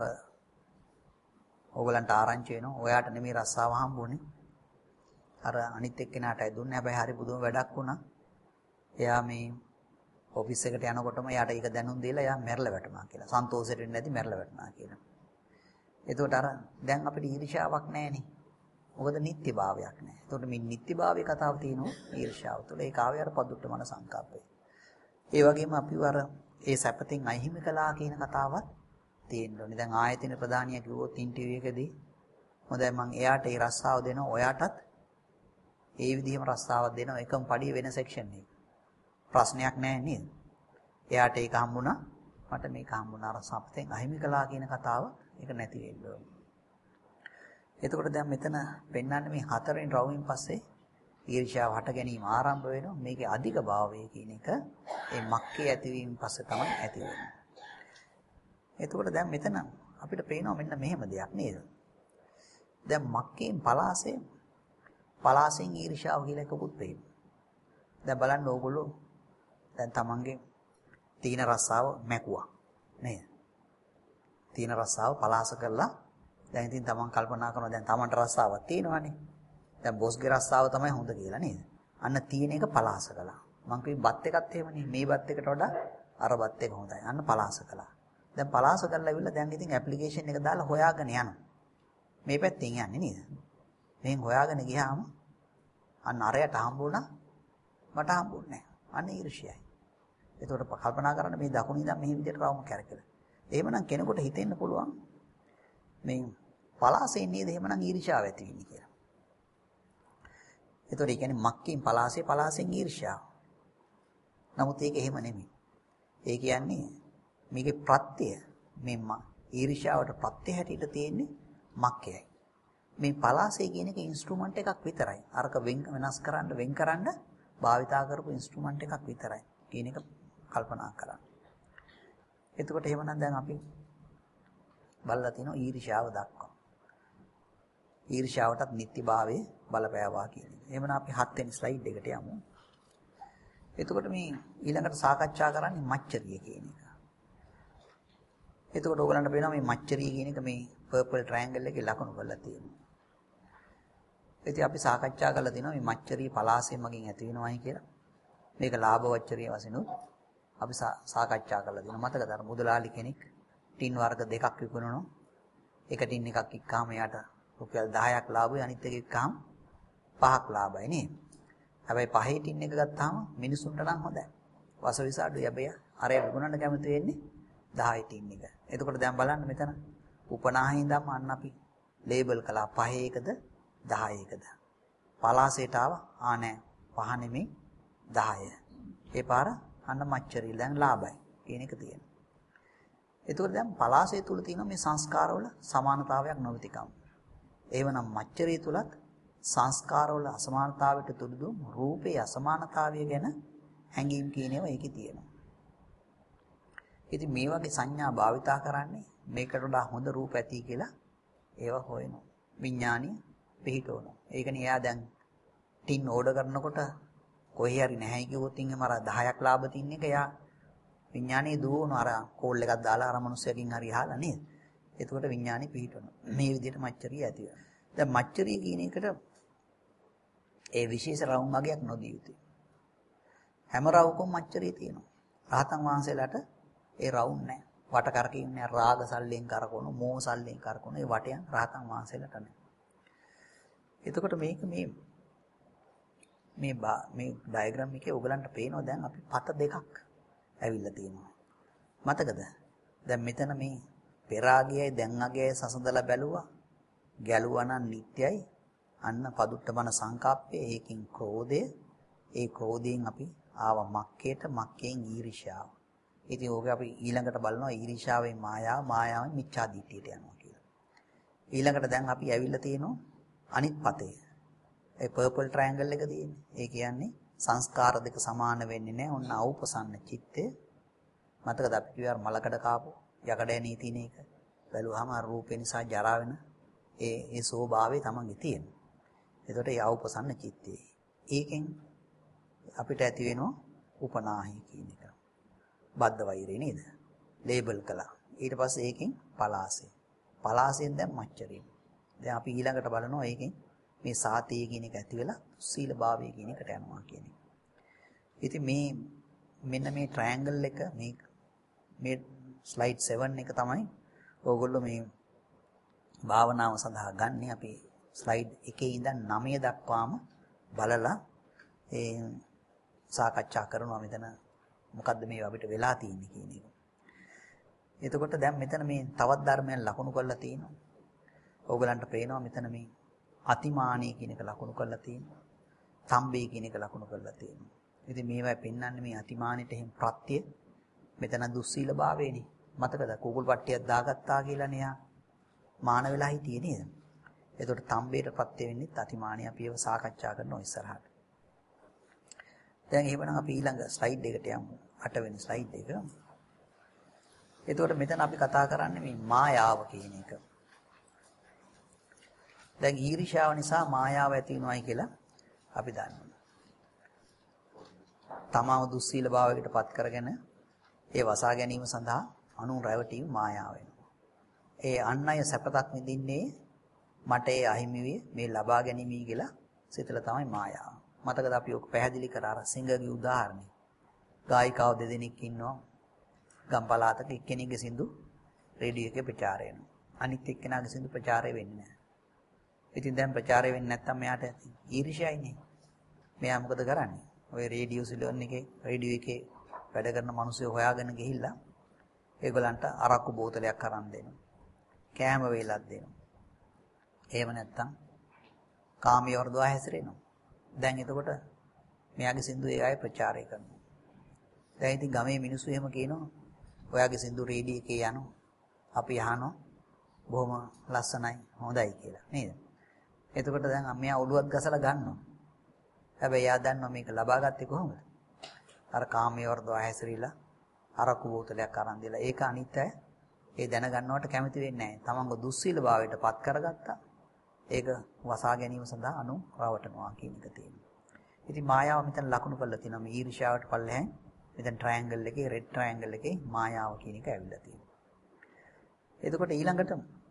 ඕගලන්ට ආරංචි වෙනවා. ඔයාට නෙමෙයි රස්සාව හම්බුනේ. අර අනිත් එක්කෙනාටයි දුන්නේ. හැබැයි හරි බුදුම වැඩක් වුණා. එයා මේ ඔෆිස් එකට යනකොටම යාට ඒක දැනුම් දීලා යා මැරලා වැටුණා කියලා. සන්තෝෂෙට වෙන්නේ නැති මැරලා වැටුණා කියලා. එතකොට අර දැන් අපිට ඊර්ෂ්‍යාවක් නැහැනේ. මොකද නිත්‍යභාවයක් නැහැ. එතකොට මේ නිත්‍යභාවයේ කතාව තියෙනවා ඊර්ෂ්‍යාව තුළ. ඒක ආවේ අර පදුට්ට මන සංකල්පය. ඒ වගේම අපිව අර ඒ සැපතෙන් අහිමි කළා කියන කතාවත් තියෙන්න ඕනේ. දැන් ආයතන ප්‍රධානිය කිව්වොත් ඉන්ටර්විව් එකදී හොඳයි මම එයාට ඒ රස්සාව දෙනවා. ඔයාටත් ඒ විදිහම රස්සාවක් දෙනවා. එකම පඩිය වෙන සෙක්ෂන් එක. ප්‍රශ්නයක් නැහැ නේද? එයාට ඒක හම්බුණා. මට මේක හම්බුණා. අර සපතෙන් අහිමි කළා කියන කතාව ඒක නැති වෙන්න ඕනේ. එතකොට දැන් මෙතන පෙන්වන්නේ මේ හතරෙන් රවුමින් පස්සේ ඊර්ෂ්‍යාව හට ගැනීම ආරම්භ වෙනවා. මේකේ අධික භාවය කියන එක ඒ මක්කේ ඇතිවීම පස්සේ තමයි ඇති වෙන්නේ. එතකොට දැන් මෙතන අපිට පේනවා මෙන්න මෙහෙම දෙයක් නේද? දැන් මක්කේන් පලාසෙන් පලාසෙන් ඊර්ෂ්‍යාව කියලා එකකුත් පේනවා. දැන් බලන්න ඕගොල්ලෝ දැන් තමන්ගේ තීන රස්සාව මැකුවා නේද? තීන රස්සාව පලාස කරලා දැන් ඉතින් තමන් කල්පනා කරනවා දැන් තමන්ට රස්සාවක් තියෙනවානේ. දැන් බොස්ගේ රස්සාව තමයි හොඳ කියලා නේද? අන්න තියෙන එක පලාස කළා. මං කිව්වේ බත් එකත් එහෙමනේ. මේ බත් එකට වඩා අර බත් එක හොඳයි. අන්න පලාස කළා. දැන් පලාස කරලා ඉවිල්ලා දැන් ඉතින් ඇප්ලිකේෂන් එක දාලා හොයාගෙන යනවා. මේ පැත්තෙන් යන්නේ නේද? මෙහෙන් හොයාගෙන ගියාම අන්න අරයට හම්බුණා මට හම්බුන්නේ නැහැ. අන්න ඊර්ෂ්‍යයි. ඒකට කල්පනා කරන්න මේ දකුණු ඉඳන් මෙහි විදියට රවුම් කරකලා. එහෙමනම් කෙනෙකුට හිතෙන්න පුළුවන් මේ පලාසෙන් නේද එහෙමනම් ඊර්ෂ්‍යාව ඇති වෙන්නේ කියලා. ඒතකොට ඒ කියන්නේ මක්කෙන් පලාසෙ පලාසෙන් ඊර්ෂ්‍යාව. නමුත් ඒක එහෙම නෙමෙයි. ඒ කියන්නේ මේකේ ප්‍රත්‍ය මේ ඊර්ෂ්‍යාවට ප්‍රත්‍ය හැටියට තියෙන්නේ මක්කයයි. මේ පලාසෙ කියන එක ඉන්ස්ට්‍රුමන්ට් එකක් විතරයි. අරක වෙනස් කරන්න වෙන් කරන්න භාවිතා කරපු ඉන්ස්ට්‍රුමන්ට් එකක් විතරයි කියන එක කල්පනා කරන්න. එතකොට එහෙමනම් දැන් අපි බලලා තිනවා ඊර්ෂ්‍යාව දක්වා. ඊර්ෂ්‍යාවටත් නිත්‍යභාවයේ බලපෑවා කියන එක. එහෙමනම් අපි හත් වෙනි ස්ලයිඩ් එකට යමු. එතකොට මේ ඊළඟට සාකච්ඡා කරන්නේ මච්චරිය කියන එක. එතකොට ඕගලන්ට පේනවා මේ මච්චරිය කියන එක මේ පර්පල් ට්‍රයැන්ගල් එකේ ලකුණු කරලා තියෙනවා. ඉතින් අපි සාකච්ඡා කරලා තිනවා මේ මච්චරිය පලාසෙන් මගින් ඇති වෙනවයි කියලා. මේක ලාභ වච්චරිය වශයෙන් උත් අපි සාකච්ඡා කරලා දිනවා. මතකද අර මුදලාලි කෙනෙක් ටින් වර්ග දෙකක් විකුණනවා. එක ටින් එකක් එක්කම එයාට රුපියල් දහයක් ලාභයි අනිත් එක එක්කම පහක් ලාභයි නේ. හැබැයි පහේ ටින් එක ගත්තාම මිනිසුන්ට නම් හොඳයි. වසවිසාඩු යබේ අර විකුණන්න කැමති වෙන්නේ දහයි ටින් එක. එතකොට දැන් බලන්න මෙතන උපනාහේ ඉඳන්ම අන්න අපි ලේබල් කළා පහේ එකද දහය එකද. පලාසයට ආව ආ නෑ පහ නෙමෙයි දහය. ඒ පාර අන්න මච්චරිය දැන් ලාභයි කියන එක තියෙනවා. එතකොට දැන් පලාසය තුල තියෙන මේ සංස්කාරවල සමානතාවයක් නොවිතිකම්. ඒවනම් මච්චරිය තුලත් සංස්කාරවල අසමානතාවයට තුඩු රූපේ අසමානතාවය ගැන හැඟීම් කියන ඒවා ඒකේ තියෙනවා. ඉතින් මේ වගේ සංඥා භාවිතා කරන්නේ මේකට වඩා හොඳ රූප ඇති කියලා ඒව හොයනවා. විඥානිය පිහිටවනවා. ඒකනේ එයා දැන් ටින් ඕඩර් කරනකොට කොහේ හරි නැහැ කිව්වොත් ඉන්නේ මර දහයක් ලාභ තින්න එක එයා විඥානයේ දුවන අර කෝල් එකක් දාලා අර මිනිස්සුකින් හරි අහලා නේද? එතකොට විඥානේ පිහිටවනවා. මේ විදිහට මච්චරිය ඇති වෙනවා. දැන් මච්චරිය කියන එකට ඒ විශේෂ රවුම් වගේක් නොදිය යුතුයි. හැම රවුකම මච්චරිය තියෙනවා. රහතන් වහන්සේලාට ඒ රවුම් නැහැ. වට කරකින්නේ රාග සල්ලෙන් කරකවන, මෝහ සල්ලෙන් කරකවන ඒ වටයන් රහතන් වහන්සේලාට නැහැ. එතකොට මේක මේ මේ මේ ඩයග්‍රෑම් එකේ ඔයගලන්ට පේනවා දැන් අපි පත දෙකක් ඇවිල්ලා තියෙනවා. මතකද? දැන් මෙතන මේ පෙරාගයයි දැන් අගයයි සසඳලා බැලුවා. ගැලුවා නම් නිට්ටයයි. අන්න පදුට්ටමන සංකප්පේ ඒකින් ක්‍රෝධය. ඒ ක්‍රෝධයෙන් අපි ආව මක්කේට, මක්කෙන් ඊර්ෂ්‍යාව. ඉතින් ඕක අපි ඊළඟට බලනවා ඊර්ෂ්‍යාවෙන් මායාව, මායාවෙන් මිච්ඡා දිට්ඨියට යනවා කියලා. ඊළඟට දැන් අපි ඇවිල්ලා තියෙනවා අනිත් පතේ. ඒ පර්පල් ට්‍රයැන්ගල් එක තියෙන්නේ. ඒ කියන්නේ සංස්කාර දෙක සමාන වෙන්නේ නැහැ. ඔන්න අවුපසන්න චිත්තය. මතකද අපි කිව්වා මලකඩ කාපු යකඩේ නීතින එක. බැලුවාම රූපේ නිසා ජරා වෙන ඒ ඒ ස්වභාවය තමයි තියෙන්නේ. එතකොට ඒ අවුපසන්න චිත්තය. ඒකෙන් අපිට ඇති වෙනවා උපනාහි කියන එක. බද්ධ වෛරේ නේද? ලේබල් කළා. ඊට පස්සේ ඒකෙන් පලාසය. පලාසයෙන් දැන් මච්චරිය. දැන් අපි ඊළඟට බලනවා ඒකෙන් මේ සාතේ කියන එක ඇති වෙලා සීල භාවය කියන එකට යනවා කියන එක. ඉතින් මේ මෙන්න මේ ට්‍රයැන්ගල් එක මේ මේ ස්ලයිඩ් සෙවන් එක තමයි ඕගොල්ලෝ මේ භාවනාව සඳහා ගන්න. අපි ස්ලයිඩ් එකේ ඉඳන් නවය දක්වාම බලලා ඒ සාකච්ඡා කරනවා මෙතන මොකද්ද මේ අපිට වෙලා තියෙන්නේ කියන එක. එතකොට දැන් මෙතන මේ තවත් ධර්මයන් ලකුණු කරලා තියෙනවා. ඕගලන්ට පේනවා මෙතන මේ අතිමානී කියන එක ලකුණු කරලා තියෙනවා. සම්බේ කියන එක ලකුණු කරලා තියෙනවා. ඉතින් මේවයි පෙන්වන්නේ මේ අතිමානෙට එහෙම ප්‍රත්‍ය මෙතන දුස්සීල භාවයනේ. මතකද කුකුල් පට්ටියක් දාගත්තා කියලානේ යා මාන වෙලා හිටියේ නේද? එතකොට තම්බේට ප්‍රත්‍ය වෙන්නේ අතිමානිය. අපි ඒව සාකච්ඡා කරනවා ඉස්සරහට. දැන් එහෙනම් අපි ඊළඟ ස්ලයිඩ් එකට යමු. අට වෙනි ස්ලයිඩ් එක. එතකොට මෙතන අපි කතා කරන්නේ මේ මායාව කියන එක. දැන් ඊර්ෂ්‍යාව නිසා මායාව ඇති වෙනවායි කියලා අපි දන්නවා. තමව දුස්සීල භාවයකට පත් කරගෙන ඒ වසා ගැනීම සඳහා අනුන් රැවටීම මායාව වෙනවා. ඒ අන් අය සැපතක් විඳින්නේ මට ඒ අහිමි වේ මේ ලබා ගැනීම කියලා සිතලා තමයි මායාව. මතකද අපි ඔක පැහැදිලි කරා අර සිංහගේ උදාහරණය. ගායිකාව දෙදෙනෙක් ඉන්නවා. ගම්පලාතක එක්කෙනෙක්ගේ සින්දු රේඩියෝ එකේ ප්‍රචාරය වෙනවා. අනිත් එක්කෙනාගේ සින්දු ප්‍රචාරය වෙන්නේ නැහැ. ඉතින් දැන් ප්‍රචාරය වෙන්නේ නැත්තම් මෙයාට ඊර්ෂ්‍යයිනේ. මෙයා මොකද කරන්නේ? ඔය රේඩියෝ සිලෝන් එකේ රේඩියෝ එකේ වැඩ කරන මිනිස්සු හොයාගෙන ගිහිල්ලා ඒගොල්ලන්ට අරක්කු බෝතලයක් අරන් දෙනවා. කෑම වේලක් දෙනවා. එහෙම නැත්තම් කාමිය වර්ධවා හැසිරෙනවා. දැන් එතකොට මෙයාගේ සින්දු ඒ අය ප්‍රචාරය කරනවා. දැන් ඉතින් ගමේ මිනිස්සු එහෙම කියනවා ඔයාගේ සින්දු රේඩියෝ එකේ යනවා. අපි අහනවා බොහොම ලස්සනයි හොඳයි කියලා නේද? එතකොට දැන් මෙයා ඔළුවත් ගසලා ගන්නවා. හැබැයි එයා දන්නවා මේක ලබා ගත්තේ කොහොමද? අර කාමිය වර්ධවා හැසිරීලා අරක්කු බෝතලයක් අරන් දීලා ඒක අනිත් අය ඒ දැනගන්නවට කැමති වෙන්නේ නැහැ. තමන්ව දුස්සීල භාවයට පත් කරගත්තා. ඒක වසා ගැනීම සඳහා අනු රවටනවා කියන එක තියෙනවා. ඉතින් මායාව මෙතන ලකුණු කරලා තියෙනවා. මේ ඊර්ෂ්‍යාවට පල්ලෙහෙන් මෙතන ට්‍රයැන්ගල් එකේ රෙඩ් ට්‍රයැන්ගල් එකේ මායාව කියන එක ඇවිල්ලා තියෙනවා. එතකොට ඊළඟට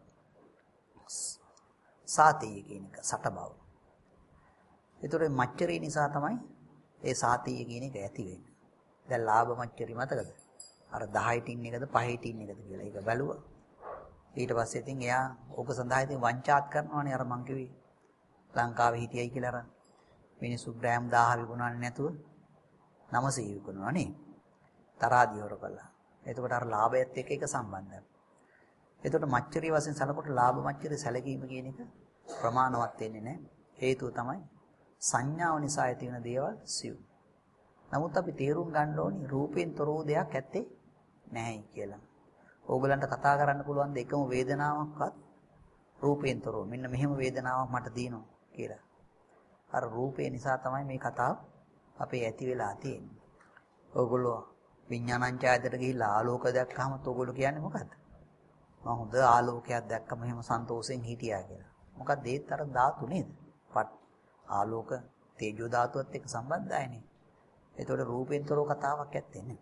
සාතීය කියන එක සට බව. ඒතකොට මච්චරේ නිසා තමයි ඒ සාතීය කියන එක ඇති වෙන්නේ. දැන් ලාභ මච්චරි මතකද? අර දහයි ටින් එකද පහයි ටින් එකද කියලා ඒක බැලුවා. ඊට පස්සේ ඉතින් එයා ඕක සඳහා ඉතින් වංචාත් කරනවානේ අර මං කිව්වේ. ලංකාවේ හිටියයි කියලා අර මිනිස්සු ග්‍රෑම් දහය විකුණන්නේ නැතුව නවසිය විකුණනවා නේ. තරහාදී හොර කළා. එතකොට අර ලාභයත් එක්ක ඒක සම්බන්ධයි. එතකොට මච්චරි වශයෙන් සලකොට ලාභ මච්චරි සැලකීම කියන එක ප්‍රමාණවත් වෙන්නේ නැහැ. හේතුව තමයි සංඥාව නිසා ඇති වෙන දේවල් සිව්. නමුත් අපි තේරුම් ගන්න ඕනේ රූපෙන් තොර වූ දෙයක් ඇත්තේ නැහැ කියලා. ඕගලන්ට කතා කරන්න පුළුවන් ද එකම වේදනාවක්වත් රූපෙන් තොරව. මෙන්න මෙහෙම වේදනාවක් මට දිනනවා කියලා. අර රූපේ නිසා තමයි මේ කතාව අපේ ඇති වෙලා තියෙන්නේ. ඕගොල්ලෝ විඥානංචායතට ගිහිල්ලා ආලෝක දැක්කම ඔයගොල්ලෝ කියන්නේ මොකද්ද? මම හොඳ ආලෝකයක් දැක්කම එහෙම සන්තෝෂෙන් හිටියා කියලා. මොකක්ද ඒත් අර ධාතු නේද? පත් ආලෝක තේජෝ ධාතුවත් එක්ක සම්බන්ධයිනේ. ඒතකොට රූපෙන්තරෝ කතාවක් ඇත්තේ නෑ.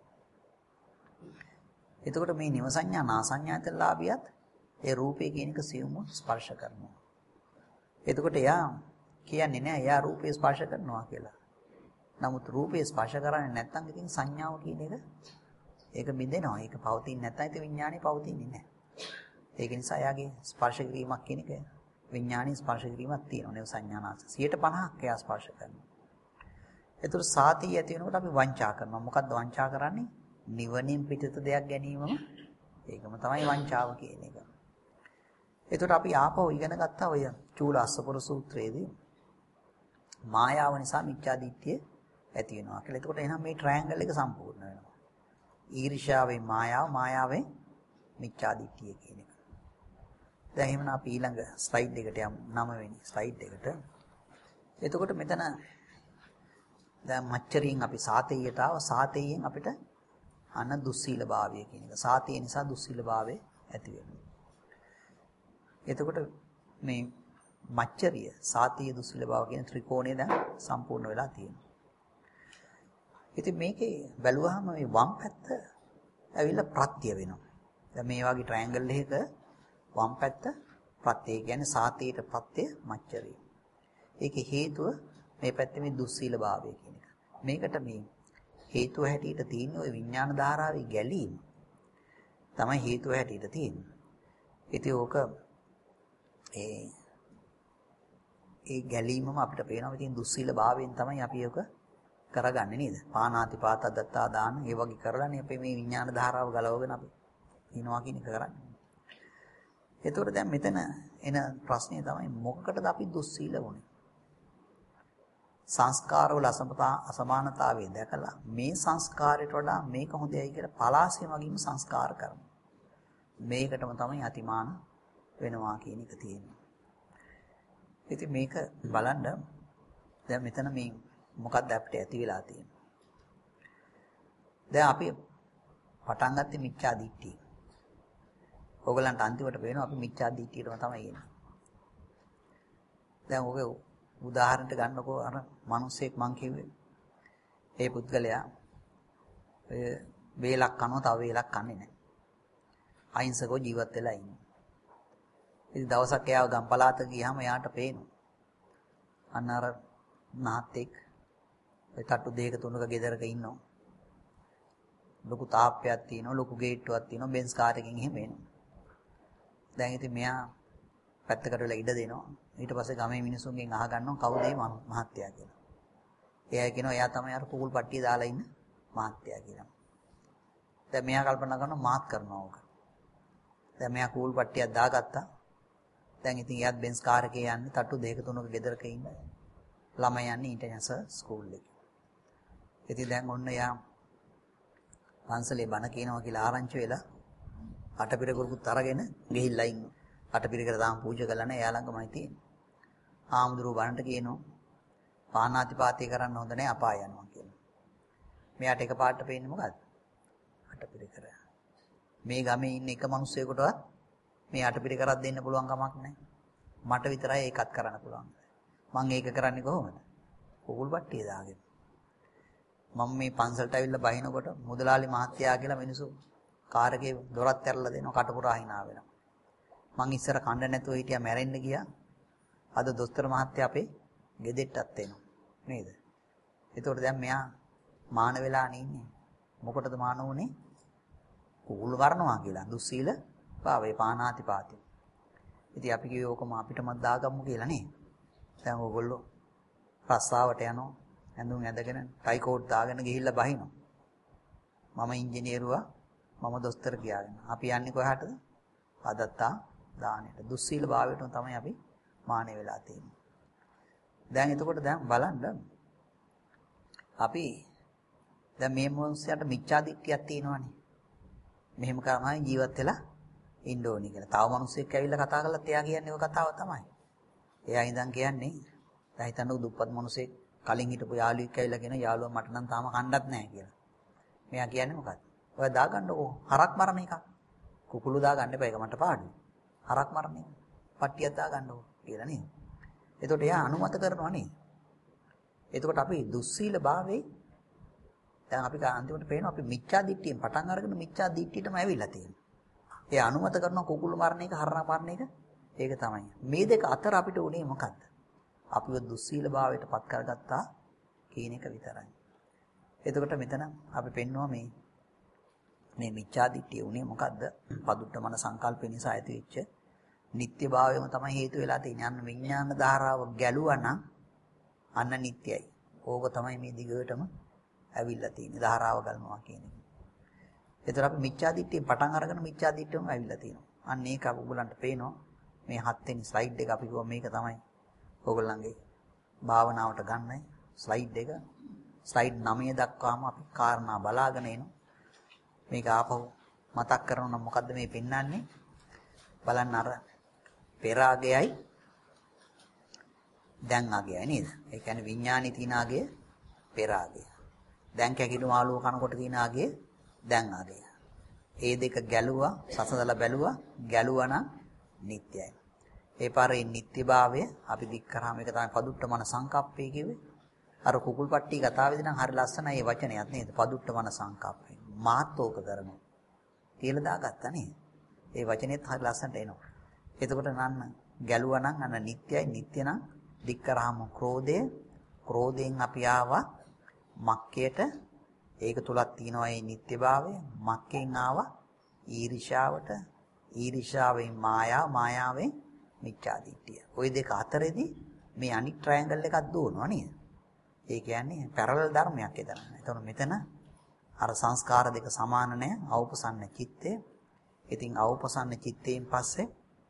එතකොට මේ නිව සංඥා නාසඤ්ඤායතන ලාභියත් ඒ රූපේ කියන එක සියුම්ව ස්පර්ශ කරනවා. එතකොට එයා කියන්නේ නෑ එයා රූපේ ස්පර්ශ කරනවා කියලා. නමුත් රූපේ ස්පර්ශ කරන්නේ නැත්නම් ඉතින් සංඥාව කියන එක ඒක බිඳෙනවා. ඒක පවතින්නේ නැත්නම් ඉතින් විඥානේ පවතින්නේ නෑ. ඒක නිසා එයාගේ ස්පර්ශ කිරීමක් කියන එක විඥානීය ස්පර්ශ කිරීමක් තියෙනවා. නේ සංඥානාස සියයට පනහක් එයා ස්පර්ශ කරනවා. ඒතර සාතිය ඇති වෙනකොට අපි වංචා කරනවා. මොකද්ද වංචා කරන්නේ? නිවනින් පිටත දෙයක් ගැනීමම ඒකම තමයි වංචාව කියන එක. ඒතර අපි ආපහු ඉගෙන ගත්තා ඔය චූල අස්සපුර සූත්‍රයේදී මායාව නිසා මිත්‍යා දිට්ඨිය ඇති වෙනවා කියලා. එතකොට එහෙනම් මේ ට්‍රයැන්ගල් එක සම්පූර්ණ වෙනවා. ඊර්ෂ්‍යාවෙන් මායාව, මායාවෙන් මිත්‍යා දිට්ඨිය කියන එක. දැන් එහෙනම් අපි ඊළඟ ස්ලයිඩ් එකට යමු. නව වෙනි ස්ලයිඩ් එකට. එතකොට මෙතන දැන් මච්චරියෙන් අපි සාතේයට ආව. සාතේයෙන් අපිට අන දුස්සීලභාවය කියන එක. සාතේ නිසා දුස්සීලභාවය ඇති වෙනවා. එතකොට මේ මච්චරිය සාතීය දුස්සීලභාව කියන ත්‍රිකෝණය දැන් සම්පූර්ණ වෙලා තියෙනවා. ඉතින් මේකේ බැලුවාම මේ වම් පැත්ත ඇවිල්ලා ප්‍රත්‍ය වෙනවා. දැන් මේ වගේ ට්‍රයැන්ගල් එකක වම් පැත්ත ප්‍රත්‍ය කියන්නේ සාතීයට ප්‍රත්‍ය මච්චරිය. ඒකේ හේතුව මේ පැත්තේ මේ දුස්සීලභාවය කියන එක. මේකට මේ හේතුව හැටියට තියෙන ওই විඥාන ධාරාවේ ගැලීම තමයි හේතුව හැටියට තියෙන්නේ. ඉතින් ඕක ඒ ඒ ගැලීමම අපිට පේනවා. ඉතින් දුස්සීලභාවයෙන් තමයි අපි ඒක කරගන්නේ නේද? පානාති පාත දත්තා දාන ඒ වගේ කරලානේ අපි මේ විඥාන ධාරාව ගලවගෙන අපි ඉනවා කියන එක කරන්නේ. ඒතකොට දැන් මෙතන එන ප්‍රශ්නේ තමයි මොකකටද අපි දුස්සීල වුනේ? සංස්කාරවල අසමානතාවය දැකලා මේ සංස්කාරයට වඩා මේක හොඳයි කියලා පලාසිය වගේම සංස්කාර කරනවා. මේකටම තමයි අතිමාන වෙනවා කියන එක තියෙනවා. ඉතින් මේක බලන්න දැන් මෙතන මේ මොකක්ද අපිට ඇති වෙලා තියෙන්නේ. දැන් අපි පටන් ගත්තේ මිච්ඡා දිට්ඨිය. ඕගලන්ට අන්තිමට පේනවා අපි මිච්ඡා දිට්ඨියටම තමයි එන්නේ. දැන් ඔගේ උදාහරණයක් ගන්නකෝ අර මිනිස්සෙක් මං කිව්වේ. ඒ පුද්ගලයා ඔය වේලක් කනවා තව වේලක් කන්නේ නැහැ. අහිංසකව ජීවත් වෙලා ඉන්නේ. ඉතින් දවසක් එයා ගම්පලාත ගියාම එයාට පේනවා. අන්න අර නාත්තෙක් ඔය තට්ටු දෙක තුනක ගෙදරක ඉන්නවා. ලොකු තාප්පයක් තියෙනවා, ලොකු ගේට්ටුවක් තියෙනවා, බෙන්ස් කාර් එකකින් එහෙම එනවා. දැන් ඉතින් මෙයා පැත්තකට වෙලා ඉඩ දෙනවා. ඊට පස්සේ ගමේ මිනිස්සුන්ගෙන් අහගන්නවා කවුද මේ මහත්තයා කියලා. එයා කියනවා එයා තමයි අර කුකුල් පට්ටිය දාලා ඉන්න මහත්තයා කියලා. දැන් මෙයා කල්පනා කරනවා මාත් කරනවා ඕක. දැන් මෙයා කුකුල් පට්ටියක් දාගත්තා. දැන් ඉතින් එයාත් බෙන්ස් කාර් එකේ යන්නේ තට්ටු දෙක තුනක ගෙදරක ඉන්න. ළමයි යන්නේ ඉන්ටර්නැෂනල් ස්කූල් එකේ. ඉතින් දැන් ඔන්න එයා පන්සලේ බණ කියනවා කියලා ආරංචි වෙලා අටපිරකරුකුත් අරගෙන ගිහිල්ලා ඉන්නවා. අටපිරකර තාම පූජා කරලා නැහැ. එයා ළඟමයි තියෙන්නේ. ආමුදුරු බණට කියනවා පානාතිපාතේ කරන්න හොඳ නැහැ අපාය යනවා කියලා. මෙයාට එකපාරට පේන්නේ මොකද්ද? අටපිරකර. මේ ගමේ ඉන්න එක මිනිස්සෙකුටවත් මේ අටපිරකරක් දෙන්න පුළුවන් කමක් නැහැ. මට විතරයි ඒකත් කරන්න පුළුවන්. මම ඒක කරන්නේ කොහොමද? කුකුල් පට්ටිය දාගෙන. මම මේ පන්සලට ඇවිල්ලා බහිනකොට මුදලාලි මහත්තයා කියලා මිනිස්සු කාර් එකේ දොරත් ඇරලා දෙනවා කටපුරා hina වෙනවා. මං ඉස්සර කණ්ඩ නැතුව හිටියා මැරෙන්න ගියා. අද දොස්තර මහත්තයා අපේ ගෙදෙට්ටත් එනවා. නේද? ඒතකොට දැන් මෙයා මාන වෙලා ඉන්නේ. මොකටද මාන වුනේ? කුකුල් වරනවා කියලා. දුස්සීල භාවේ පානාති පාති. ඉතින් අපි කිව්වේ ඕකම අපිටම දාගමු කියලා නේ. දැන් ඕගොල්ලෝ රස්සාවට යනවා. ඇඳුම් ඇඳගෙන ටයි කෝට් දාගෙන ගිහිල්ලා බහිනවා. මම ඉංජිනේරුවා මම දොස්තර කියාගෙන. අපි යන්නේ කොහාටද? අදත්තා දානෙට. දුස්සීල භාවයටම තමයි අපි මානෙ වෙලා තියෙන්නේ. දැන් එතකොට දැන් බලන්න අපි දැන් මේ මොන්සයට මිච්ඡා දිට්ඨියක් තියෙනවානේ. මෙහෙම කරමයි ජීවත් වෙලා ඉන්න ඕනි කියලා. තව මිනිස්සෙක් ඇවිල්ලා කතා කළත් එයා කියන්නේ ඔය කතාව තමයි. එයා ඉඳන් කියන්නේ දැන් හිතන්න දුප්පත් මිනිස්සෙක් කලින් හිටපු යාළුවෙක් ඇවිල්ලා කියන යාළුවා මට නම් තාම කණ්ඩත් නැහැ කියලා. මෙයා කියන්නේ මොකක්ද? ඔය දාගන්නකෝ හරක් මරණ එකක්. කුකුළු දාගන්න එපා ඒක මට පාඩුයි. හරක් මරණ එක. පට්ටියක් දාගන්නකෝ කියලා නේද? එතකොට එයා අනුමත කරනවා නේද? එතකොට අපි දුස්සීල භාවයේ දැන් අපි අන්තිමට පේනවා අපි මිච්ඡා දිට්ඨියෙන් පටන් අරගෙන මිච්ඡා දිට්ඨියටම ඇවිල්ලා තියෙනවා. ඒ අනුමත කරන කුකුළු මරණ එක හරණ මරණ එක ඒක තමයි. මේ දෙක අතර අපිට උනේ මොකද්ද? අපිව දුස්සීල භාවයට පත් කරගත්තා කියන එක විතරයි. එතකොට මෙතන අපි පෙන්නවා මේ මේ මිච්ඡා දිට්ඨිය උනේ මොකද්ද? පදුට්ඨමන සංකල්පය නිසා ඇතිවෙච්ච නිත්‍ය භාවයම තමයි හේතු වෙලා තියෙන්නේ. අන්න විඥාන ධාරාව ගැලුවා නම් අන්න නිට්ටයයි. ඕක තමයි මේ දිගටම ඇවිල්ලා තියෙන්නේ. ධාරාව ගන්නවා කියන එක. ඒතර අපි මිච්ඡා දිට්ඨියෙන් පටන් අරගෙන මිච්ඡා දිට්ඨියම ඇවිල්ලා තියෙනවා. අන්න ඒක ඔයගලන්ට පේනවා. මේ හත් වෙනි ස්ලයිඩ් එක අපි කිව්වා මේක තමයි ඔයගලන්ගේ භාවනාවට ගන්නයි ස්ලයිඩ් එක. ස්ලයිඩ් නවය දක්වාම අපි කාරණා බලාගෙන එනවා. මේක ආපහු මතක් කරනවා නම් මොකද්ද මේ පෙන්වන්නේ? බලන්න අර පෙර ආගයයි දැන් ආගයයි නේද? ඒ කියන්නේ විඥානි තින ආගය පෙර ආගය. දැන් කැකිඩු මාළුව කනකොට තින ආගය දැන් ආගය. ඒ දෙක ගැලුවා සසඳලා බැලුවා ගැලුවා නම් නිට්ටයයි. ඒ පාරේ නිට්ටයභාවය අපි දික් කරාම ඒක තමයි පදුට්ඨමන සංකප්පය කිව්වේ. අර කුකුල් පට්ටි කතාවේදී නම් හරි ලස්සනයි මේ වචනයත් නේද? පදුට්ඨමන සංකප්පය. මාත්ෝක කරනවා. කියලා දාගත්තා නේද? ඒ වචනේත් හරි ලස්සනට එනවා. එතකොට නන්න ගැලුවා නම් අන්න නිට්ටයයි නිට්ටය නම් දික් කරාම ක්‍රෝධය ක්‍රෝධයෙන් අපි ආවා මක්කයට ඒක තුලක් තියෙනවා මේ නිට්ටයභාවය මක්කෙන් ආවා ඊර්ෂාවට ඊර්ෂාවෙන් මායාව මායාවෙන් මිච්ඡා දිට්ඨිය. ওই දෙක අතරේදී මේ අනික් ට්‍රයැන්ගල් එකක් දුවනවා නේද? ඒ කියන්නේ පැරලල් ධර්මයක් එතන. එතකොට මෙතන අර සංස්කාර දෙක සමාන නැහැ අවපසන්න චිත්තය. ඉතින් අවපසන්න චිත්තයෙන් පස්සේ